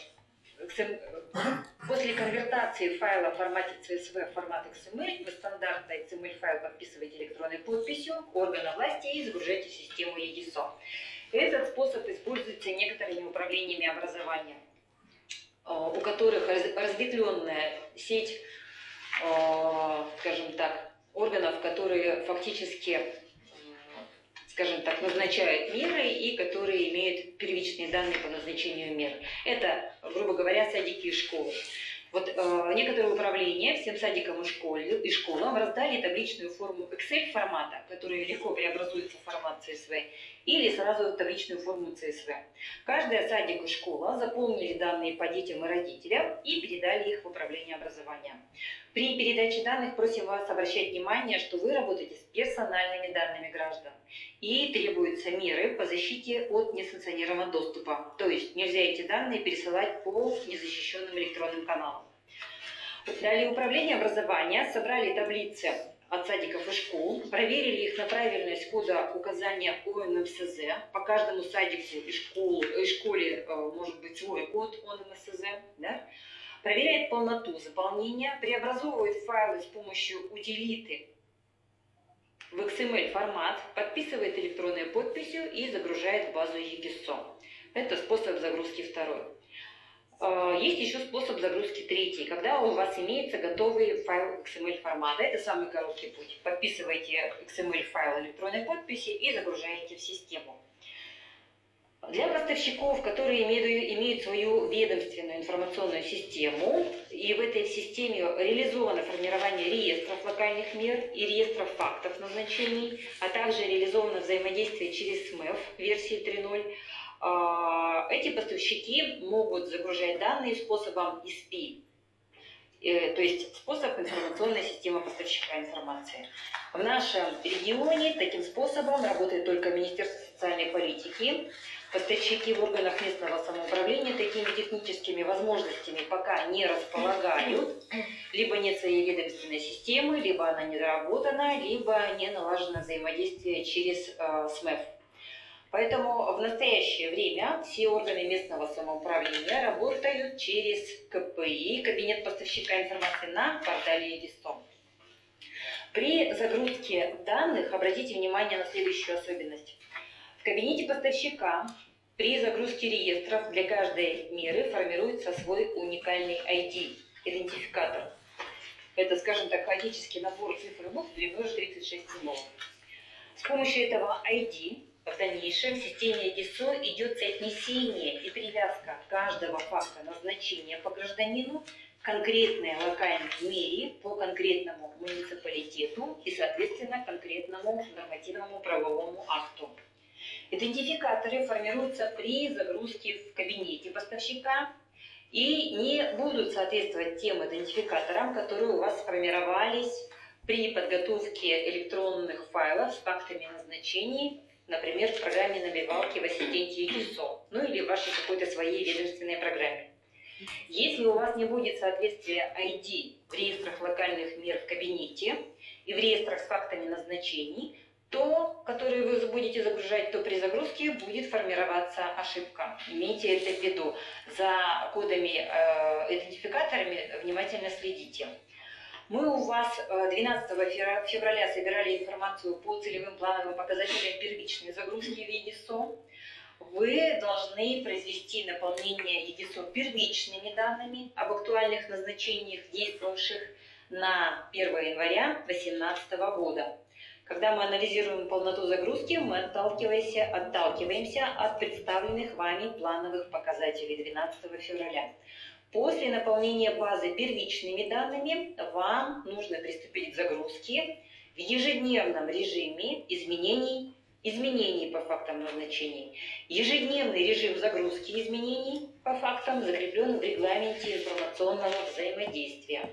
После конвертации файла в формате си эс ви в формат икс эм эль вы стандартно икс эм эль файл подписываете электронной подписью органа власти и загружаете в систему ЕГИСО. Этот способ используется некоторыми управлениями образования, у которых разветвленная сеть, скажем так, органов, которые фактически, скажем так, назначают меры и которые имеют первичные данные по назначению мер. Это, грубо говоря, садики и школы. Вот э, некоторые управления всем садикам и, школе, и школам раздали табличную форму Excel формата, которая легко преобразуется в формат си эс ви, или сразу в табличную форму си эс ви. Каждая садик и школа заполнили данные по детям и родителям и передали их в управление образования. При передаче данных просим вас обращать внимание, что вы работаете с персональными данными граждан и требуются меры по защите от несанкционированного доступа. То есть нельзя эти данные пересылать по незащищенным электронным каналам. Далее управление образования собрали таблицы от садиков и школ, проверили их на правильность кода указания о эн эм эс зэ. По каждому садику и, школу, и школе может быть свой код о эн эм эс зэ. Да? Проверяет полноту заполнения, преобразовывает файлы с помощью утилиты в икс эм эль формат, подписывает электронной подписью и загружает в базу ЕГИСО. Это способ загрузки второй. Есть еще способ загрузки третий, когда у вас имеется готовый файл икс эм эль формата. Это самый короткий путь. Подписываете икс эм эль файл электронной подписи и загружаете в систему. Для поставщиков, которые имеют, имеют свою ведомственную информационную систему, и в этой системе реализовано формирование реестров локальных мер и реестров фактов назначений, а также реализовано взаимодействие через эс эм и эф версии три ноль, эти поставщики могут загружать данные способом и эс пи. то есть способ информационной системы поставщика информации. В нашем регионе таким способом работает только Министерство социальной политики. Поставщики в органах местного самоуправления такими техническими возможностями пока не располагают. Либо нет своей ведомственной системы, либо она не доработана, либо не налажено взаимодействие через э, СМЭФ. Поэтому в настоящее время все органы местного самоуправления работают через КПИ, Кабинет поставщика информации, на портале ЕГИСО. При загрузке данных обратите внимание на следующую особенность. В кабинете поставщика при загрузке реестров для каждой меры формируется свой уникальный ай ди, идентификатор. Это, скажем так, хаотический набор цифр и букв длиной тридцать шесть символов. С помощью этого ай ди в дальнейшем в системе ЕГИСО идет соотнесение и привязка каждого факта назначения по гражданину к конкретной локальной мере по конкретному муниципалитету и, соответственно, конкретному нормативному правовому акту. Идентификаторы формируются при загрузке в кабинете поставщика и не будут соответствовать тем идентификаторам, которые у вас сформировались при подготовке электронных файлов с фактами назначений, например, в программе набивалки в ассистенте ЕГИСО, ну или в вашей какой-то своей ведомственной программе. Если у вас не будет соответствия ай ди в реестрах локальных мер в кабинете и в реестрах с фактами назначений, то, которые вы будете загружать, то при загрузке будет формироваться ошибка. Имейте это в виду. За кодами, э, идентификаторами внимательно следите. Мы у вас двенадцатого февраля собирали информацию по целевым плановым показателям первичной загрузки в ЕГИСО. Вы должны произвести наполнение ЕГИСО первичными данными об актуальных назначениях, действовавших на первое января две тысячи восемнадцатого года. Когда мы анализируем полноту загрузки, мы отталкиваемся, отталкиваемся от представленных вами плановых показателей двенадцатого февраля. После наполнения базы первичными данными вам нужно приступить к загрузке в ежедневном режиме изменений, изменений по фактам назначений. Ежедневный режим загрузки изменений по фактам закреплен в регламенте информационного взаимодействия.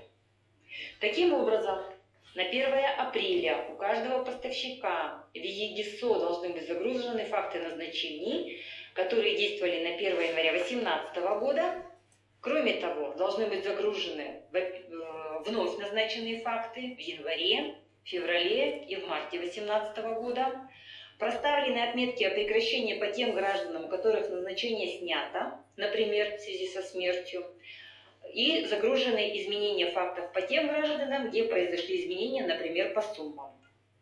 Таким образом, на первое апреля у каждого поставщика в ЕГИСО должны быть загружены факты назначений, которые действовали на первое января две тысячи восемнадцатого года. Кроме того, должны быть загружены вновь назначенные факты в январе, феврале и в марте две тысячи восемнадцатого года. Проставлены отметки о прекращении по тем гражданам, у которых назначение снято, например, в связи со смертью. И загружены изменения фактов по тем гражданам, где произошли изменения, например, по суммам.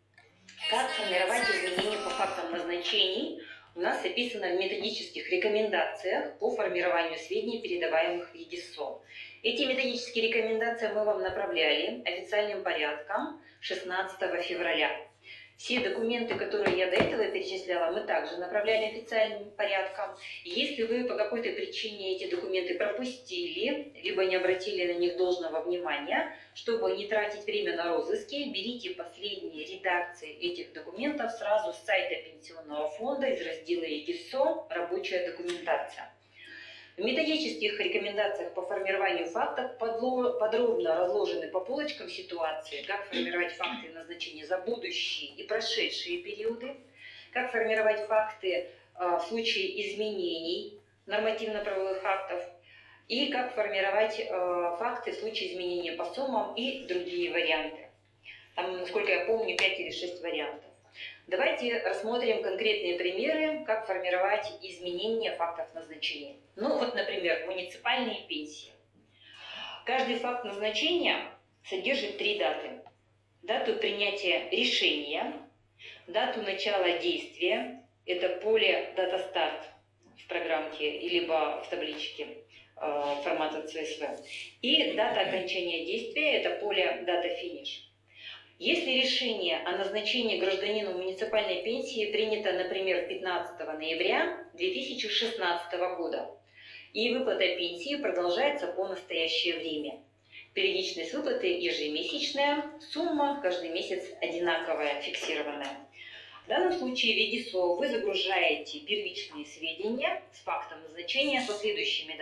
Как формировать изменения по фактам назначений у нас описано в методических рекомендациях по формированию сведений, передаваемых в ЕГИСО. Эти методические рекомендации мы вам направляли официальным порядком шестнадцатого февраля. Все документы, которые я до этого перечисляла, мы также направляли официальным порядком. Если вы по какой-то причине эти документы пропустили, либо не обратили на них должного внимания, чтобы не тратить время на розыски, берите последние редакции этих документов сразу с сайта Пенсионного фонда из раздела ЕГИСО «Рабочая документация». В методических рекомендациях по формированию фактов подробно разложены по полочкам ситуации, как формировать факты назначения за будущие и прошедшие периоды, как формировать факты в случае изменений нормативно-правовых актов и как формировать факты в случае изменения по суммам и другие варианты. Там, насколько я помню, пять или шесть вариантов. Давайте рассмотрим конкретные примеры, как формировать изменения фактов назначения. Ну вот, например, муниципальные пенсии. Каждый факт назначения содержит три даты. Дату принятия решения, дату начала действия, это поле дата старт в программке, либо в табличке э, формата си эс ви, и дата окончания действия, это поле дата финиш. Если решение о назначении гражданину муниципальной пенсии принято, например, пятнадцатого ноября две тысячи шестнадцатого года, и выплата пенсии продолжается по настоящее время. Периодичность выплаты ежемесячная, сумма каждый месяц одинаковая, фиксированная. В данном случае в ЕГИСО вы загружаете первичные сведения с фактом назначения со следующими датами.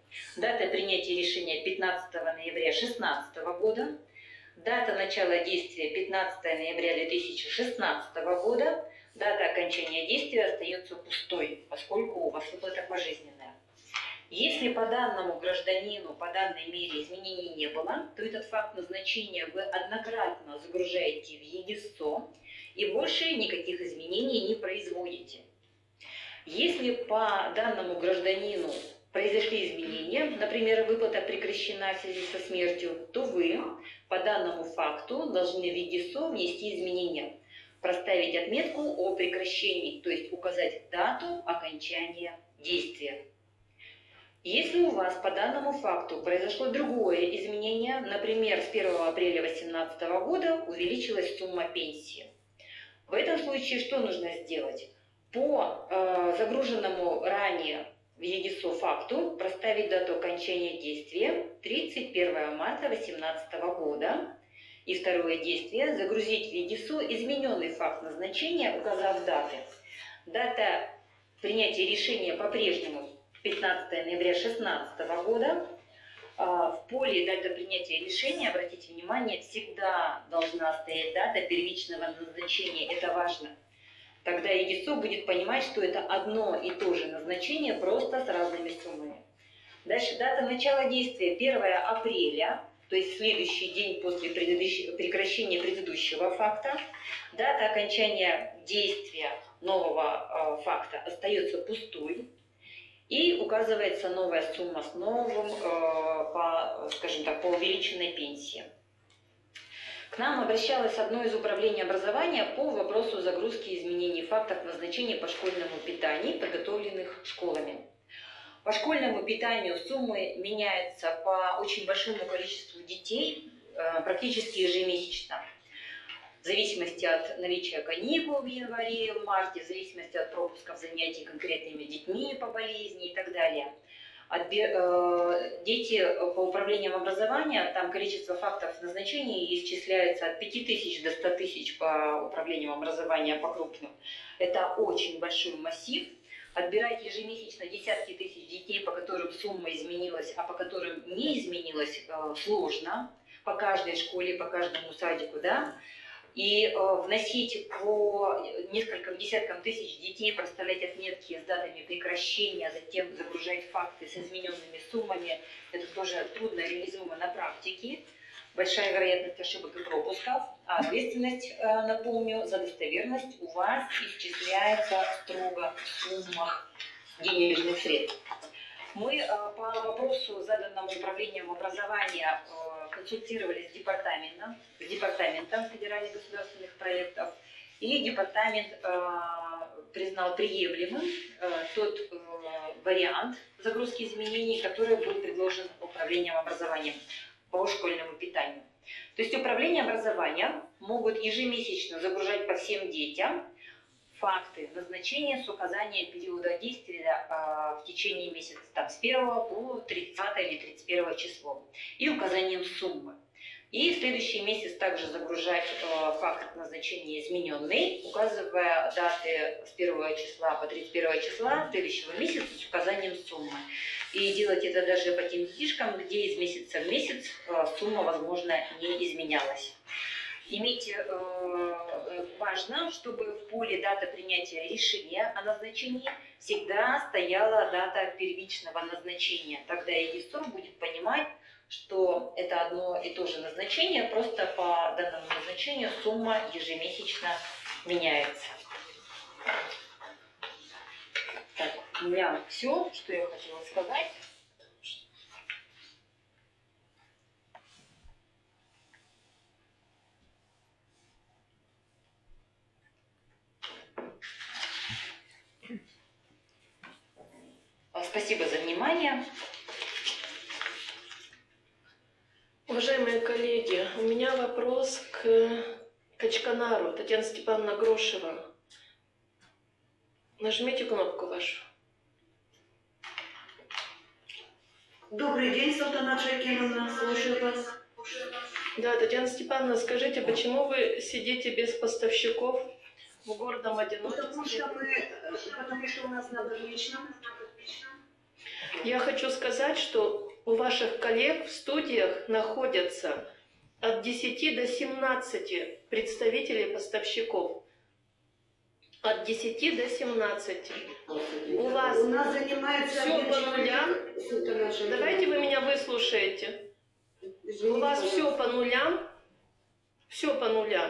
Дата принятия решения пятнадцатого ноября две тысячи шестнадцатого года. Дата начала действия пятнадцатого ноября две тысячи шестнадцатого года. Дата окончания действия остается пустой, поскольку у вас выплата пожизненная. Если по данному гражданину, по данной мере изменений не было, то этот факт назначения вы однократно загружаете в ЕГИСО и больше никаких изменений не производите. Если по данному гражданину произошли изменения, например, выплата прекращена в связи со смертью, то вы по данному факту должны в ЕГИСО внести изменения, проставить отметку о прекращении, то есть указать дату окончания действия. Если у вас по данному факту произошло другое изменение, например, с первого апреля две тысячи восемнадцатого года увеличилась сумма пенсии, в этом случае что нужно сделать? По э, загруженному ранее в ЕГИСО факту проставить дату окончания действия тридцать первого марта две тысячи восемнадцатого года. И второе действие – загрузить в ЕГИСО измененный факт назначения, указав даты. Дата принятия решения по-прежнему пятнадцатого ноября две тысячи шестнадцатого года. В поле «Дата принятия решения», обратите внимание, всегда должна стоять дата первичного назначения. Это важно. Тогда ЕГИСО будет понимать, что это одно и то же назначение, просто с разными суммами. Дальше дата начала действия первого апреля, то есть следующий день после предыдущего, прекращения предыдущего факта. Дата окончания действия нового э, факта остается пустой. И указывается новая сумма с новым, э, по, скажем так, по увеличенной пенсии. К нам обращалось одно из управлений образования по вопросу загрузки изменений фактов назначения по школьному питанию, подготовленных школами. По школьному питанию суммы меняются по очень большому количеству детей, э, практически ежемесячно. В зависимости от наличия каникул в январе, в марте, в зависимости от пропусков занятий конкретными детьми по болезни и так далее. Отбе э, дети по управлениям образования, там количество фактов назначений исчисляется от пяти тысяч до ста тысяч по управлениям образования по крупным. Это очень большой массив. Отбирать ежемесячно десятки тысяч детей, по которым сумма изменилась, а по которым не изменилась, э, сложно. По каждой школе, по каждому садику, да. И э, вносить по нескольким десяткам тысяч детей, проставлять отметки с датами прекращения, затем загружать факты с измененными суммами, это тоже трудно реализуемо на практике. Большая вероятность ошибок и пропусков. А ответственность, э, напомню, за достоверность у вас исчисляется строго в суммах денежных средств. Мы э, по вопросу, заданному управлением образования, э, консультировались с департаментом, с департаментом федеральных государственных проектов, и департамент э, признал приемлемым э, тот э, вариант загрузки изменений, который был предложен управлением образования по школьному питанию. То есть управление образования могут ежемесячно загружать по всем детям факты назначения с указанием периода действия э, в течение месяца, там, с первого по тридцатое или тридцать первое число, и указанием суммы. И в следующий месяц также загружать э, факт назначения измененный, указывая даты с первого числа по тридцать первое числа следующего месяца с указанием суммы. И делать это даже по тем детишкам, где из месяца в месяц э, сумма, возможно, не изменялась. Имейте э, важно, чтобы в поле дата принятия решения о назначении всегда стояла дата первичного назначения. Тогда ЕГИСО будет понимать, что это одно и то же назначение, просто по данному назначению сумма ежемесячно меняется. Так, у меня все, что я хотела сказать. Спасибо за внимание. Уважаемые коллеги, у меня вопрос к Качканару, Татьяна Степановна Грошева. Нажмите кнопку вашу. Добрый день, Салтанат Шакировна, слушаю вас. Да, Татьяна Степановна, скажите, почему вы сидите без поставщиков в гордом одиночестве? Потому что, мы, потому что у нас на больничном. Я хочу сказать, что у ваших коллег в студиях находятся от десяти до семнадцати представителей поставщиков. От десяти до семнадцати. У вас У нас занимается все один по человек, нулям. Султанат Шакировна. Давайте вы меня выслушаете. Извините, У вас пожалуйста. все по нулям. Все по нулям.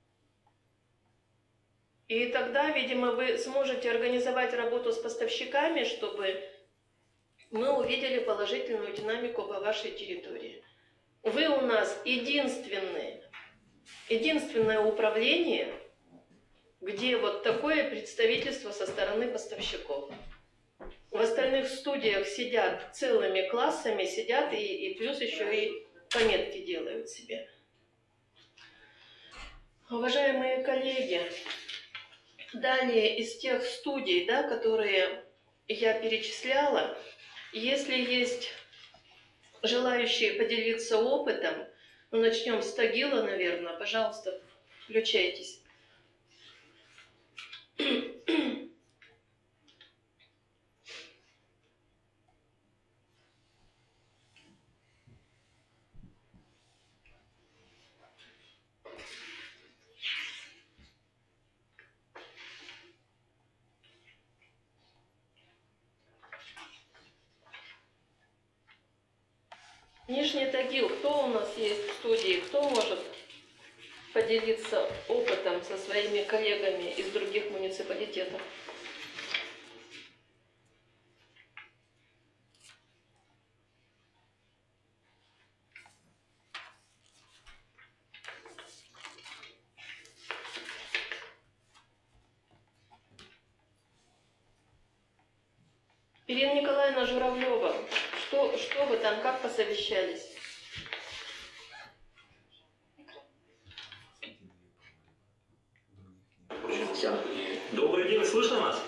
И тогда, видимо, вы сможете организовать работу с поставщиками, чтобы мы увидели положительную динамику по вашей территории. Вы у нас единственное, единственное управление, где вот такое представительство со стороны поставщиков. В остальных студиях сидят целыми классами, сидят и, и плюс еще и пометки делают себе. Уважаемые коллеги, далее из тех студий, да, которые я перечисляла, если есть желающие поделиться опытом, ну, начнем с Тагила, наверное, пожалуйста, включайтесь. Нижний Тагил, кто у нас есть в студии, кто может поделиться опытом со своими коллегами из других муниципалитетов? Ирина Николаевна Журавлева, что, что вы там, как посовещались? Все. Добрый день, слышно нас?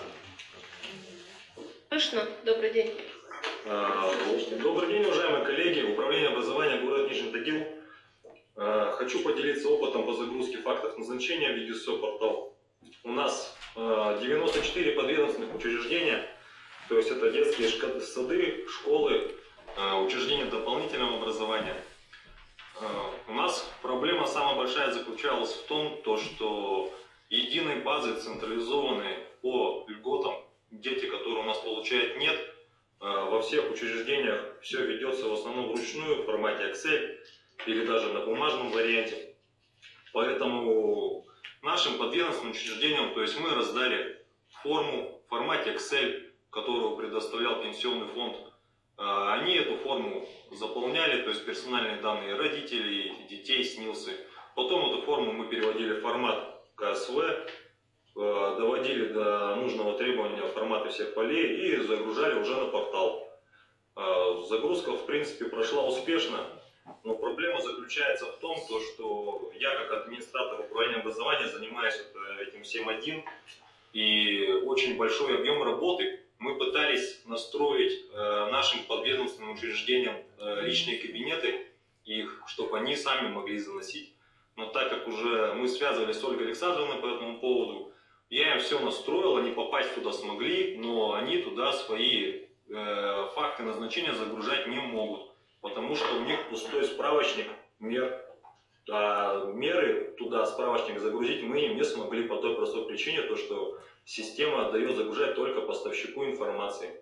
Слышно? Добрый день. А, Добрый день, уважаемые коллеги. Управление образования город Нижний Тагил. А, Хочу поделиться опытом по загрузке фактов назначения в Видеосо-портал. У нас а, девяносто четыре подведомственных учреждения, то есть это детские шка- сады, школы, а, учреждения дополнительного образования. А, У нас проблема самая большая заключалась в том, то, что единой базы централизованной по льготам, дети, которые у нас получают, нет. Во всех учреждениях все ведется в основном вручную, в формате Excel или даже на бумажном варианте. Поэтому нашим подведомственным учреждениям, то есть мы раздали форму в формате Excel, которую предоставлял пенсионный фонд. Они эту форму заполняли, то есть персональные данные родителей, детей, СНИЛСы. Потом эту форму мы переводили в формат КСВ, доводили до нужного требования формата всех полей и загружали уже на портал. Загрузка, в принципе, прошла успешно, но проблема заключается в том, что я, как администратор управления образования, занимаюсь этим всем один, и очень большой объем работы. Мы пытались настроить нашим подведомственным учреждениям личные кабинеты, их, чтобы они сами могли заносить. Но так как уже мы связывались с Ольгой Александровной по этому поводу, я им все настроил, они попасть туда смогли, но они туда свои э, факты назначения загружать не могут, потому что у них пустой справочник мер. А меры туда, справочник загрузить мы им не смогли по той простой причине, то что система дает загружать только поставщику информации.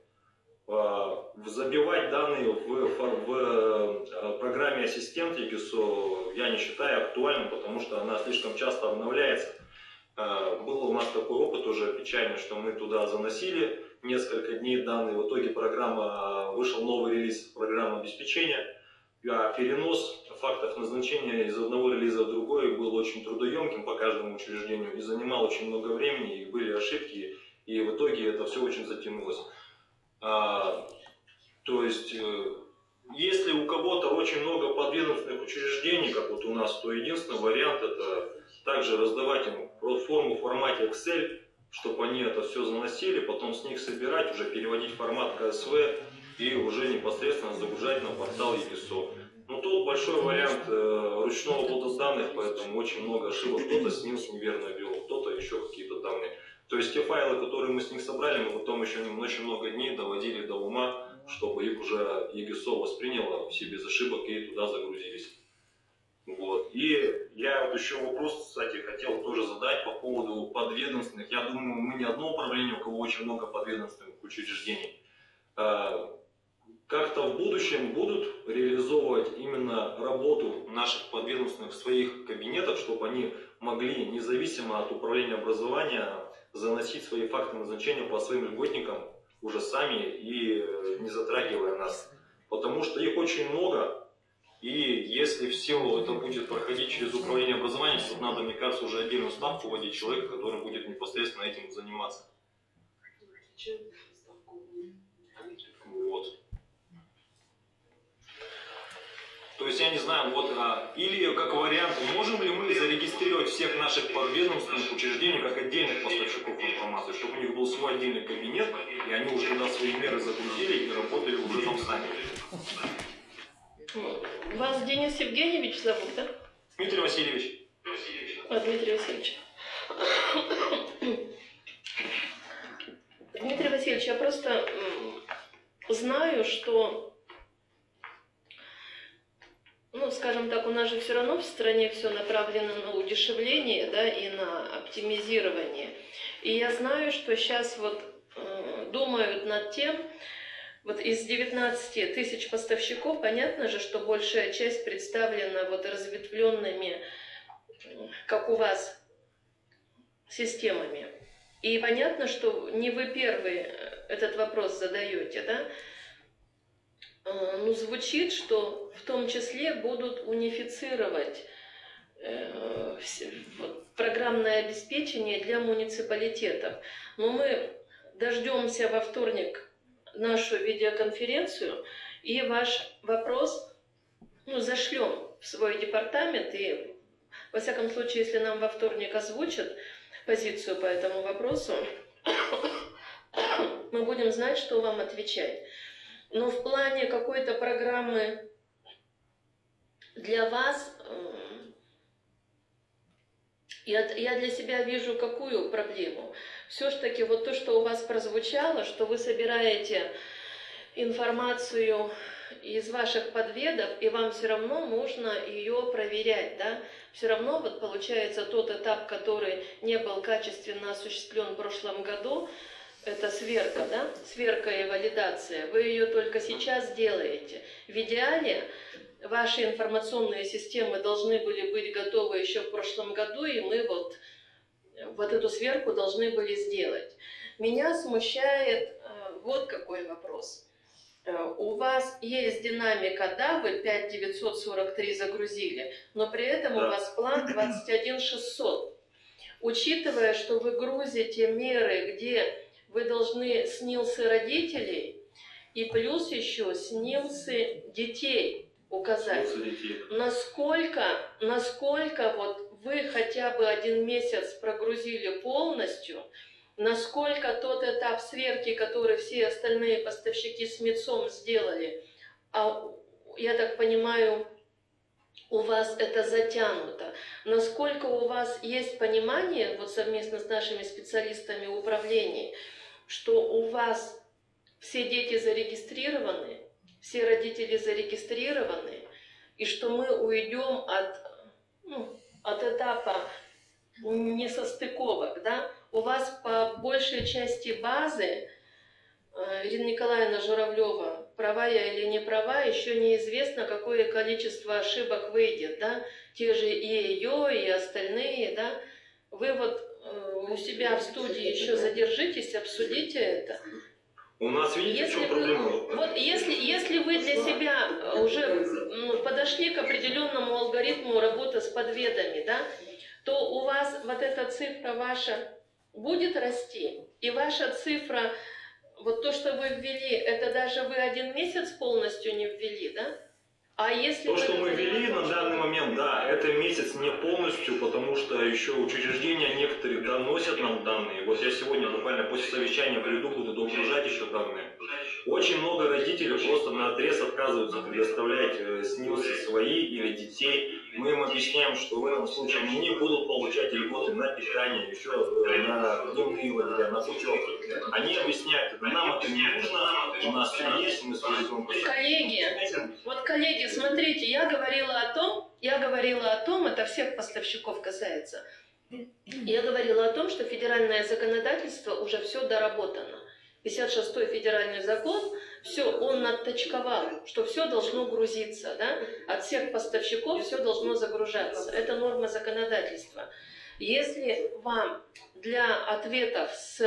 Забивать данные в, в, в программе ассистент ЕГИСО я не считаю актуальным, потому что она слишком часто обновляется. Был у нас такой опыт уже печальный, что мы туда заносили несколько дней данные, в итоге программа, вышел новый релиз программы обеспечения, а перенос фактов назначения из одного релиза в другой был очень трудоемким по каждому учреждению и занимал очень много времени, и были ошибки, и в итоге это все очень затянулось. А, то есть, если у кого-то очень много подведомственных учреждений, как вот у нас, то единственный вариант это также раздавать им форму в формате Excel, чтобы они это все заносили, потом с них собирать, уже переводить в формат КСВ и уже непосредственно загружать на портал ЕГИСО. Но тут большой вариант э, ручного ввода данных, поэтому очень много ошибок. Кто-то СНИЛС неверно ввел, кто-то еще какие-то данные. То есть те файлы, которые мы с них собрали, мы потом еще очень много дней доводили до ума, чтобы их уже ЕГСО восприняло все без ошибок и туда загрузились. Вот. И я вот еще вопрос, кстати, хотел тоже задать по поводу подведомственных. Я думаю, мы не одно управление, у кого очень много подведомственных учреждений. Как-то в будущем будут реализовывать именно работу наших подведомственных в своих кабинетах, чтобы они могли, независимо от управления образования, заносить свои факты назначения по своим льготникам уже сами и не затрагивая нас. Потому что их очень много, и если все это будет проходить через управление образованием, то надо, мне кажется, уже отдельную ставку вводить человека, который будет непосредственно этим заниматься. Вот. То есть, я не знаю, вот, а, или как вариант, можем ли мы зарегистрировать всех наших подведомственных учреждений как отдельных поставщиков информации, чтобы у них был свой отдельный кабинет, и они уже туда свои меры загрузили и работали уже там сами. Вас Денис Евгеньевич зовут, да? Дмитрий Васильевич. А, Дмитрий Васильевич. Дмитрий Васильевич, я просто знаю, что, ну, скажем так, у нас же все равно в стране все направлено на удешевление, да, и на оптимизирование. И я знаю, что сейчас вот э, думают над тем, вот из девятнадцати тысяч поставщиков, понятно же, что большая часть представлена вот разветвленными, как у вас, системами. И понятно, что не вы первый этот вопрос задаете, да? Ну, звучит, что в том числе будут унифицировать э, вот, программное обеспечение для муниципалитетов. Но мы дождемся во вторник нашу видеоконференцию и ваш вопрос, ну, зашлем в свой департамент, и во всяком случае, если нам во вторник озвучат позицию по этому вопросу, мы будем знать, что вам отвечать. Но в плане какой-то программы для вас, я, я для себя вижу какую проблему. Все-таки вот то, что у вас прозвучало, что вы собираете информацию из ваших подведов, и вам все равно нужно ее проверять, да? Все равно вот получается тот этап, который не был качественно осуществлен в прошлом году, это сверка, да? Сверка и валидация. Вы ее только сейчас делаете. В идеале ваши информационные системы должны были быть готовы еще в прошлом году, и мы вот, вот эту сверку должны были сделать. Меня смущает э, вот какой вопрос. У вас есть динамика, да, вы пять тысяч девятьсот сорок три загрузили, но при этом да. У вас план двадцать один тысяч шестьсот. Учитывая, что вы грузите меры, где вы должны снилсы родителей и плюс еще снилсы детей указать, детей. Насколько, насколько вот вы хотя бы один месяц прогрузили полностью, насколько тот этап сверки, который все остальные поставщики с МИЦом сделали, а я так понимаю, у вас это затянуто, насколько у вас есть понимание, вот совместно с нашими специалистами в управлении, что у вас все дети зарегистрированы, все родители зарегистрированы, и что мы уйдем от, ну, от этапа несостыковок, да? У вас по большей части базы, Ирина Николаевна Журавлева, права я или не права, еще неизвестно, какое количество ошибок выйдет, да? Те же и ее, и остальные, да? Вы вот э, у себя в студии еще задержитесь, обсудите это. У нас, видите, если в чем проблема? Вы, вот если, если вы для себя уже ну, подошли к определенному алгоритму работы с подведами, да, то у вас вот эта цифра ваша будет расти, и ваша цифра, вот то, что вы ввели, это даже вы один месяц полностью не ввели, да? А если то, что мы ввели на данный момент, да, это месяц не полностью, потому что еще учреждения некоторые доносят нам данные. Вот я сегодня буквально после совещания приду, буду догружать еще данные. Очень много родителей просто наотрез отказываются предоставлять э, СНИЛСы свои или детей. Мы им объясняем, что в этом случае они не будут получать льготы на питание, еще э, на дневные лагеря, на путевки. Они объясняют, нам это не нужно, у нас все есть, мы с ребенком. Коллеги, вот коллеги, смотрите, я говорила о том, я говорила о том, это всех поставщиков касается, я говорила о том, что федеральное законодательство уже все доработано. пятьдесят шестой федеральный закон, все, он отточковал, что все должно грузиться, да? От всех поставщиков все должно загружаться. Это норма законодательства. Если вам для ответов с,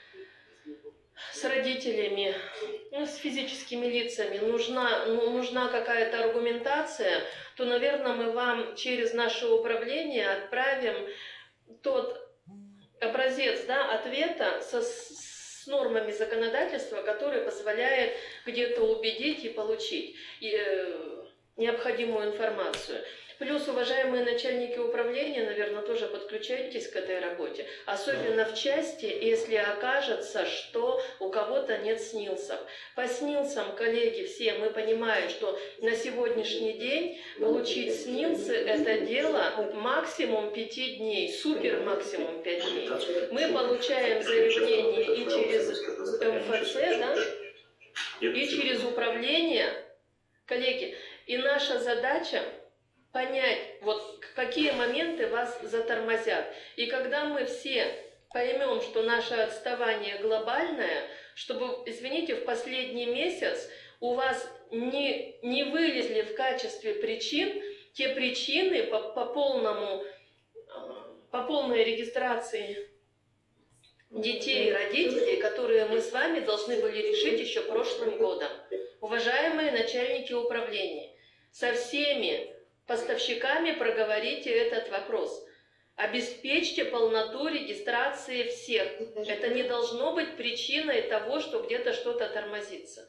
с родителями, ну, с физическими лицами нужна, ну, нужна какая-то аргументация, то, наверное, мы вам через наше управление отправим тот образец, да, ответа со, с нормами законодательства, который позволяет где-то убедить и получить и, э, необходимую информацию. Плюс, уважаемые начальники управления, наверное, тоже подключайтесь к этой работе. Особенно в части, если окажется, что у кого-то нет СНИЛСов. По СНИЛСам, коллеги, все мы понимаем, что на сегодняшний день получить СНИЛСы – это дело максимум пяти дней, супер максимум пять дней. Мы получаем заявление и через МФЦ, да, и через управление, коллеги. И наша задача понять, вот какие моменты вас затормозят. И когда мы все поймем, что наше отставание глобальное, чтобы, извините, в последний месяц у вас не, не вылезли в качестве причин те причины по, по, полному, по полной регистрации детей и родителей, которые мы с вами должны были решить еще прошлым годом. Уважаемые начальники управления, со всеми поставщиками проговорите этот вопрос. Обеспечьте полноту регистрации всех. Это не должно быть причиной того, что где-то что-то тормозится.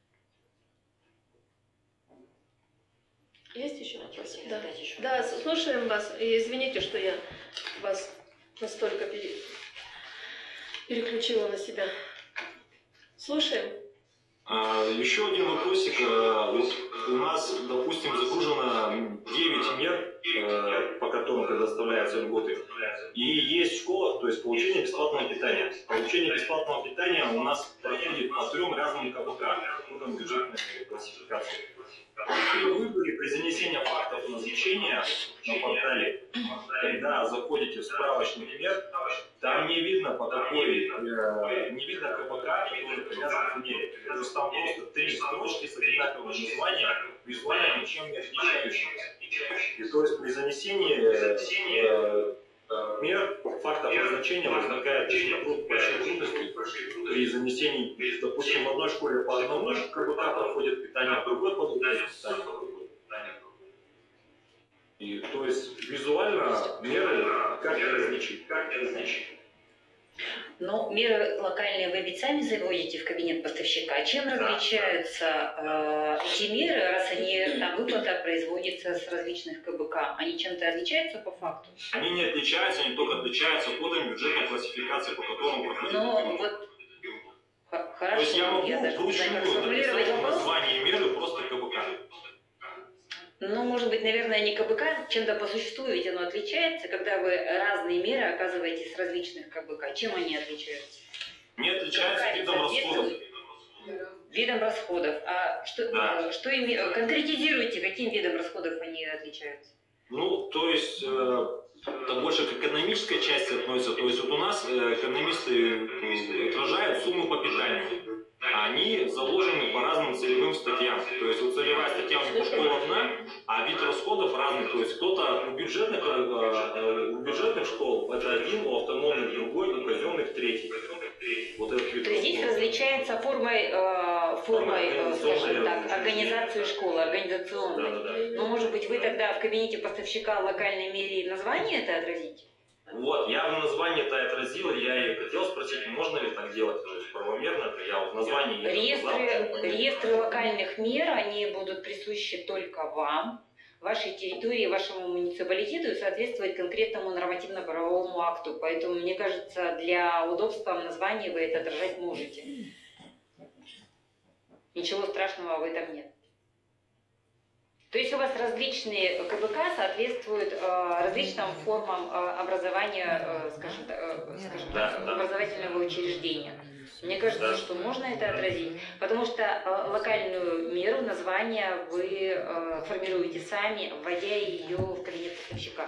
Есть еще вопросы? Да. Да, слушаем вас. И извините, что я вас настолько пере... переключила на себя. Слушаем. А, еще один вопросик. Вот у нас, допустим, загружено девять мер, по которым предоставляются льготы. И есть в школах, то есть получение бесплатного питания. Получение бесплатного питания у нас проходит по трем разным КБК, ну, там бюджетной классификации. При выборе, при занесении фактов назначения на портале, когда заходите в справочный мер, там не видно, по какой, э, не видно КБК, который привязан к мере. То есть там просто три строчки с одинаковым названием, визуально ничем не отличающимися. И то есть при занесении э, э, мер, фактов назначения возникает большие трудности при занесении, допустим, в одной школе по одному КБК проходит питание, в другой по другому питание. И то есть визуально меры как не различить, как не различить. Но меры локальные вы ведь сами заводите в кабинет поставщика. Чем различаются э, эти меры, раз они, там выплата производится с различных КБК? Они чем-то отличаются по факту? Они не отличаются, они только отличаются кодами бюджетной классификации, по которому проходит. Но вот хорошо, то есть я могу я даже не знаю, как вручную сформулировать написать вопрос. название меры просто КБК. Ну, может быть, наверное, не КБК, чем-то по существу, ведь оно отличается, когда вы разные меры оказываете с различных КБК. Чем они отличаются? Не отличаются видом расходов. Видом расходов. А что, Да. что ими... конкретизируйте, каким видом расходов они отличаются? Ну, то есть, э, это больше к экономической части относится. То есть, вот у нас э, экономисты э, отражают суммы по питанию. Они заложены по разным целевым статьям. То есть, вот целевая статья у них школа одна, а вид расходов разный. То есть, кто-то у бюджетных, э, у бюджетных школ это один, у автономных другой, у казенных третий. Вот этот вид. То есть здесь различается формой, э, формой э, скажем так, организации школы, организационной. Да, да, да. Но, может быть, вы тогда в кабинете поставщика локальной мере название это отразите? Вот, я в названии это отразил, я и хотел спросить, можно ли так делать, то есть правомерно это, я вот название... Реестры, реестры локальных мер, они будут присущи только вам, вашей территории, вашему муниципалитету и соответствовать конкретному нормативно-правовому акту. Поэтому, мне кажется, для удобства в названии вы это отражать можете. Ничего страшного в этом нет. То есть у вас различные КБК соответствуют э, различным формам э, образования, э, скажем, э, скажем так, образовательного учреждения. Мне кажется, что можно это отразить, потому что э, локальную меру названия вы э, формируете сами, вводя ее в кабинет поставщика.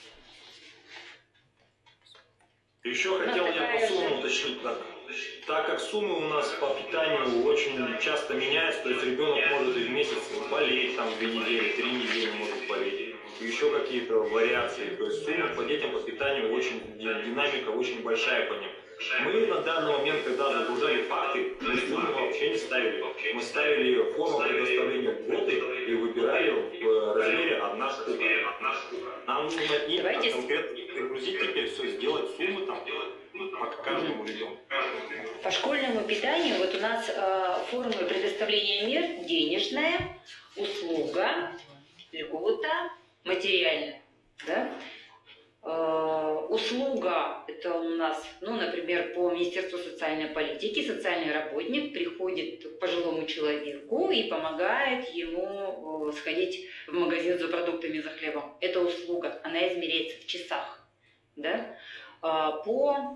Еще хотел я по суммам уточнить, так, так как суммы у нас по питанию очень часто меняются, то есть ребенок может и в месяц болеть, там две недели, три недели может болеть, еще какие-то вариации, то есть суммы по детям по питанию очень, динамика очень большая по ним. Мы на данный момент, когда загружали факты, мы суммы вообще не ставили. Мы ставили форму предоставления льготы и выбирали в размере одна штука. Нам нужно от них конкретно пригрузить теперь все, сделать суммы там по каждому ребенку. По школьному питанию вот у нас э, формы предоставления мер: денежная, услуга, льгота, материальная. Да? Э, услуга — это у нас, ну, например, по Министерству социальной политики социальный работник приходит к пожилому человеку и помогает ему э, сходить в магазин за продуктами, за хлебом. Это услуга, она измеряется в часах. Да? Э, по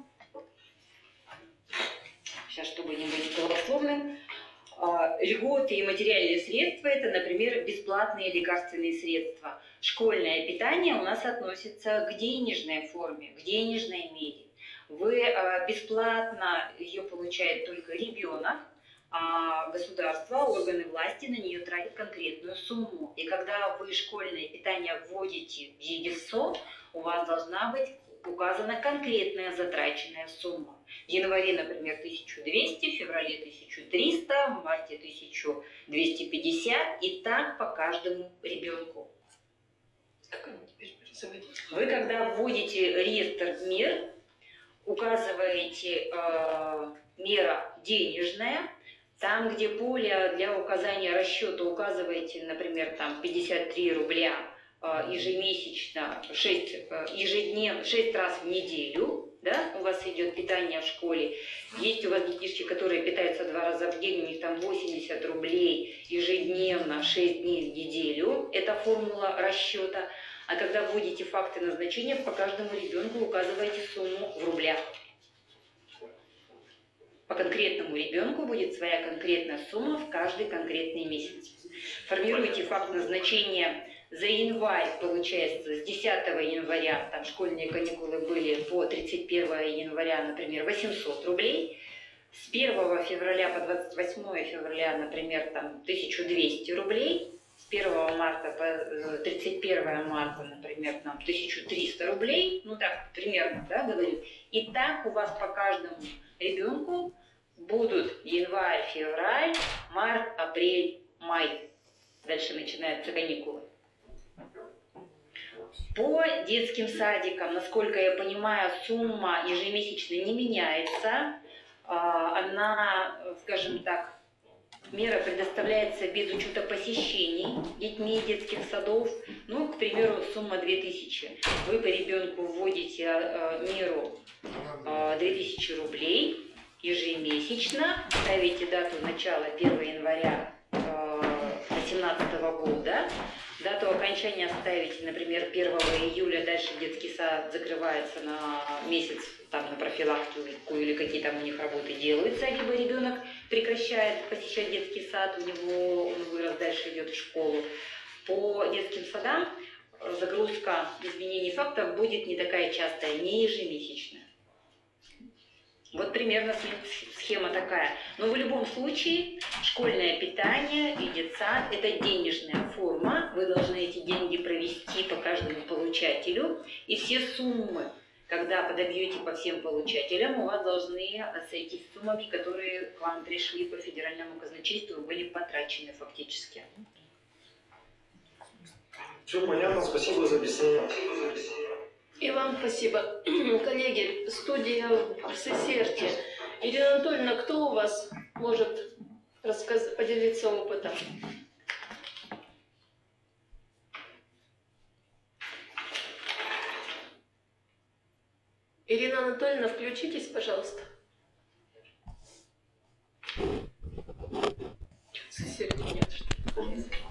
Сейчас, чтобы не быть голословным, льготы и материальные средства — это, например, бесплатные лекарственные средства. Школьное питание у нас относится к денежной форме, к денежной мере. Вы бесплатно ее получает только ребенок, а государство, органы власти на нее тратят конкретную сумму. И когда вы школьное питание вводите в ЕГИСО, у вас должна быть указана конкретная затраченная сумма. В январе, например, тысяча двести, в феврале тысяча триста, в марте тысяча двести пятьдесят, и так по каждому ребенку. Как они теперь производят? Вы, когда вводите реестр мер, указываете э, мера денежная, там, где поле для указания расчета указываете, например, там пятьдесят три рубля э, ежемесячно, шесть, э, ежедневно, шесть раз в неделю, да, у вас идет питание в школе. Есть у вас детишки, которые питаются два раза в день, у них там восемьдесят рублей ежедневно, шесть дней в неделю. Это формула расчета. А когда вводите факты назначения, по каждому ребенку указываете сумму в рублях. По конкретному ребенку будет своя конкретная сумма в каждый конкретный месяц. Формируйте факт назначения за январь, получается, с десятого января, там школьные каникулы были, по тридцать первое января, например, восемьсот рублей. С первого февраля по двадцать восьмое февраля, например, там тысяча двести рублей. С первого марта по тридцать первое марта, например, там тысяча триста рублей. Ну так, примерно, да, говорю. И так у вас по каждому ребенку будут январь, февраль, март, апрель, май. Дальше начинаются каникулы. По детским садикам, насколько я понимаю, сумма ежемесячно не меняется. Она, скажем так, мера предоставляется без учета посещений детьми детских садов. Ну, к примеру, сумма две тысячи. Вы по ребенку вводите меру две тысячи рублей ежемесячно, ставите дату начала первого января две тысячи восемнадцатого года. Дату окончания ставите, например, первого июля, дальше детский сад закрывается на месяц, там, на профилактику или какие там у них работы делаются, либо ребенок прекращает посещать детский сад, у него он вырос, дальше идет в школу. По детским садам загрузка изменений фактов будет не такая частая, не ежемесячная. Вот примерно схема такая. Но в любом случае школьное питание и детсад — это денежная форма. Вы должны эти деньги провести по каждому получателю. И все суммы, когда подобьете по всем получателям, у вас должны сойтись с суммами, которые к вам пришли по федеральному казначейству, были потрачены фактически. Все понятно, спасибо за объяснение. И вам спасибо. Коллеги, студия в Сесерте. Ирина Анатольевна, кто у вас может рассказ... поделиться опытом? Ирина Анатольевна, включитесь, пожалуйста. С середины нет, что ли?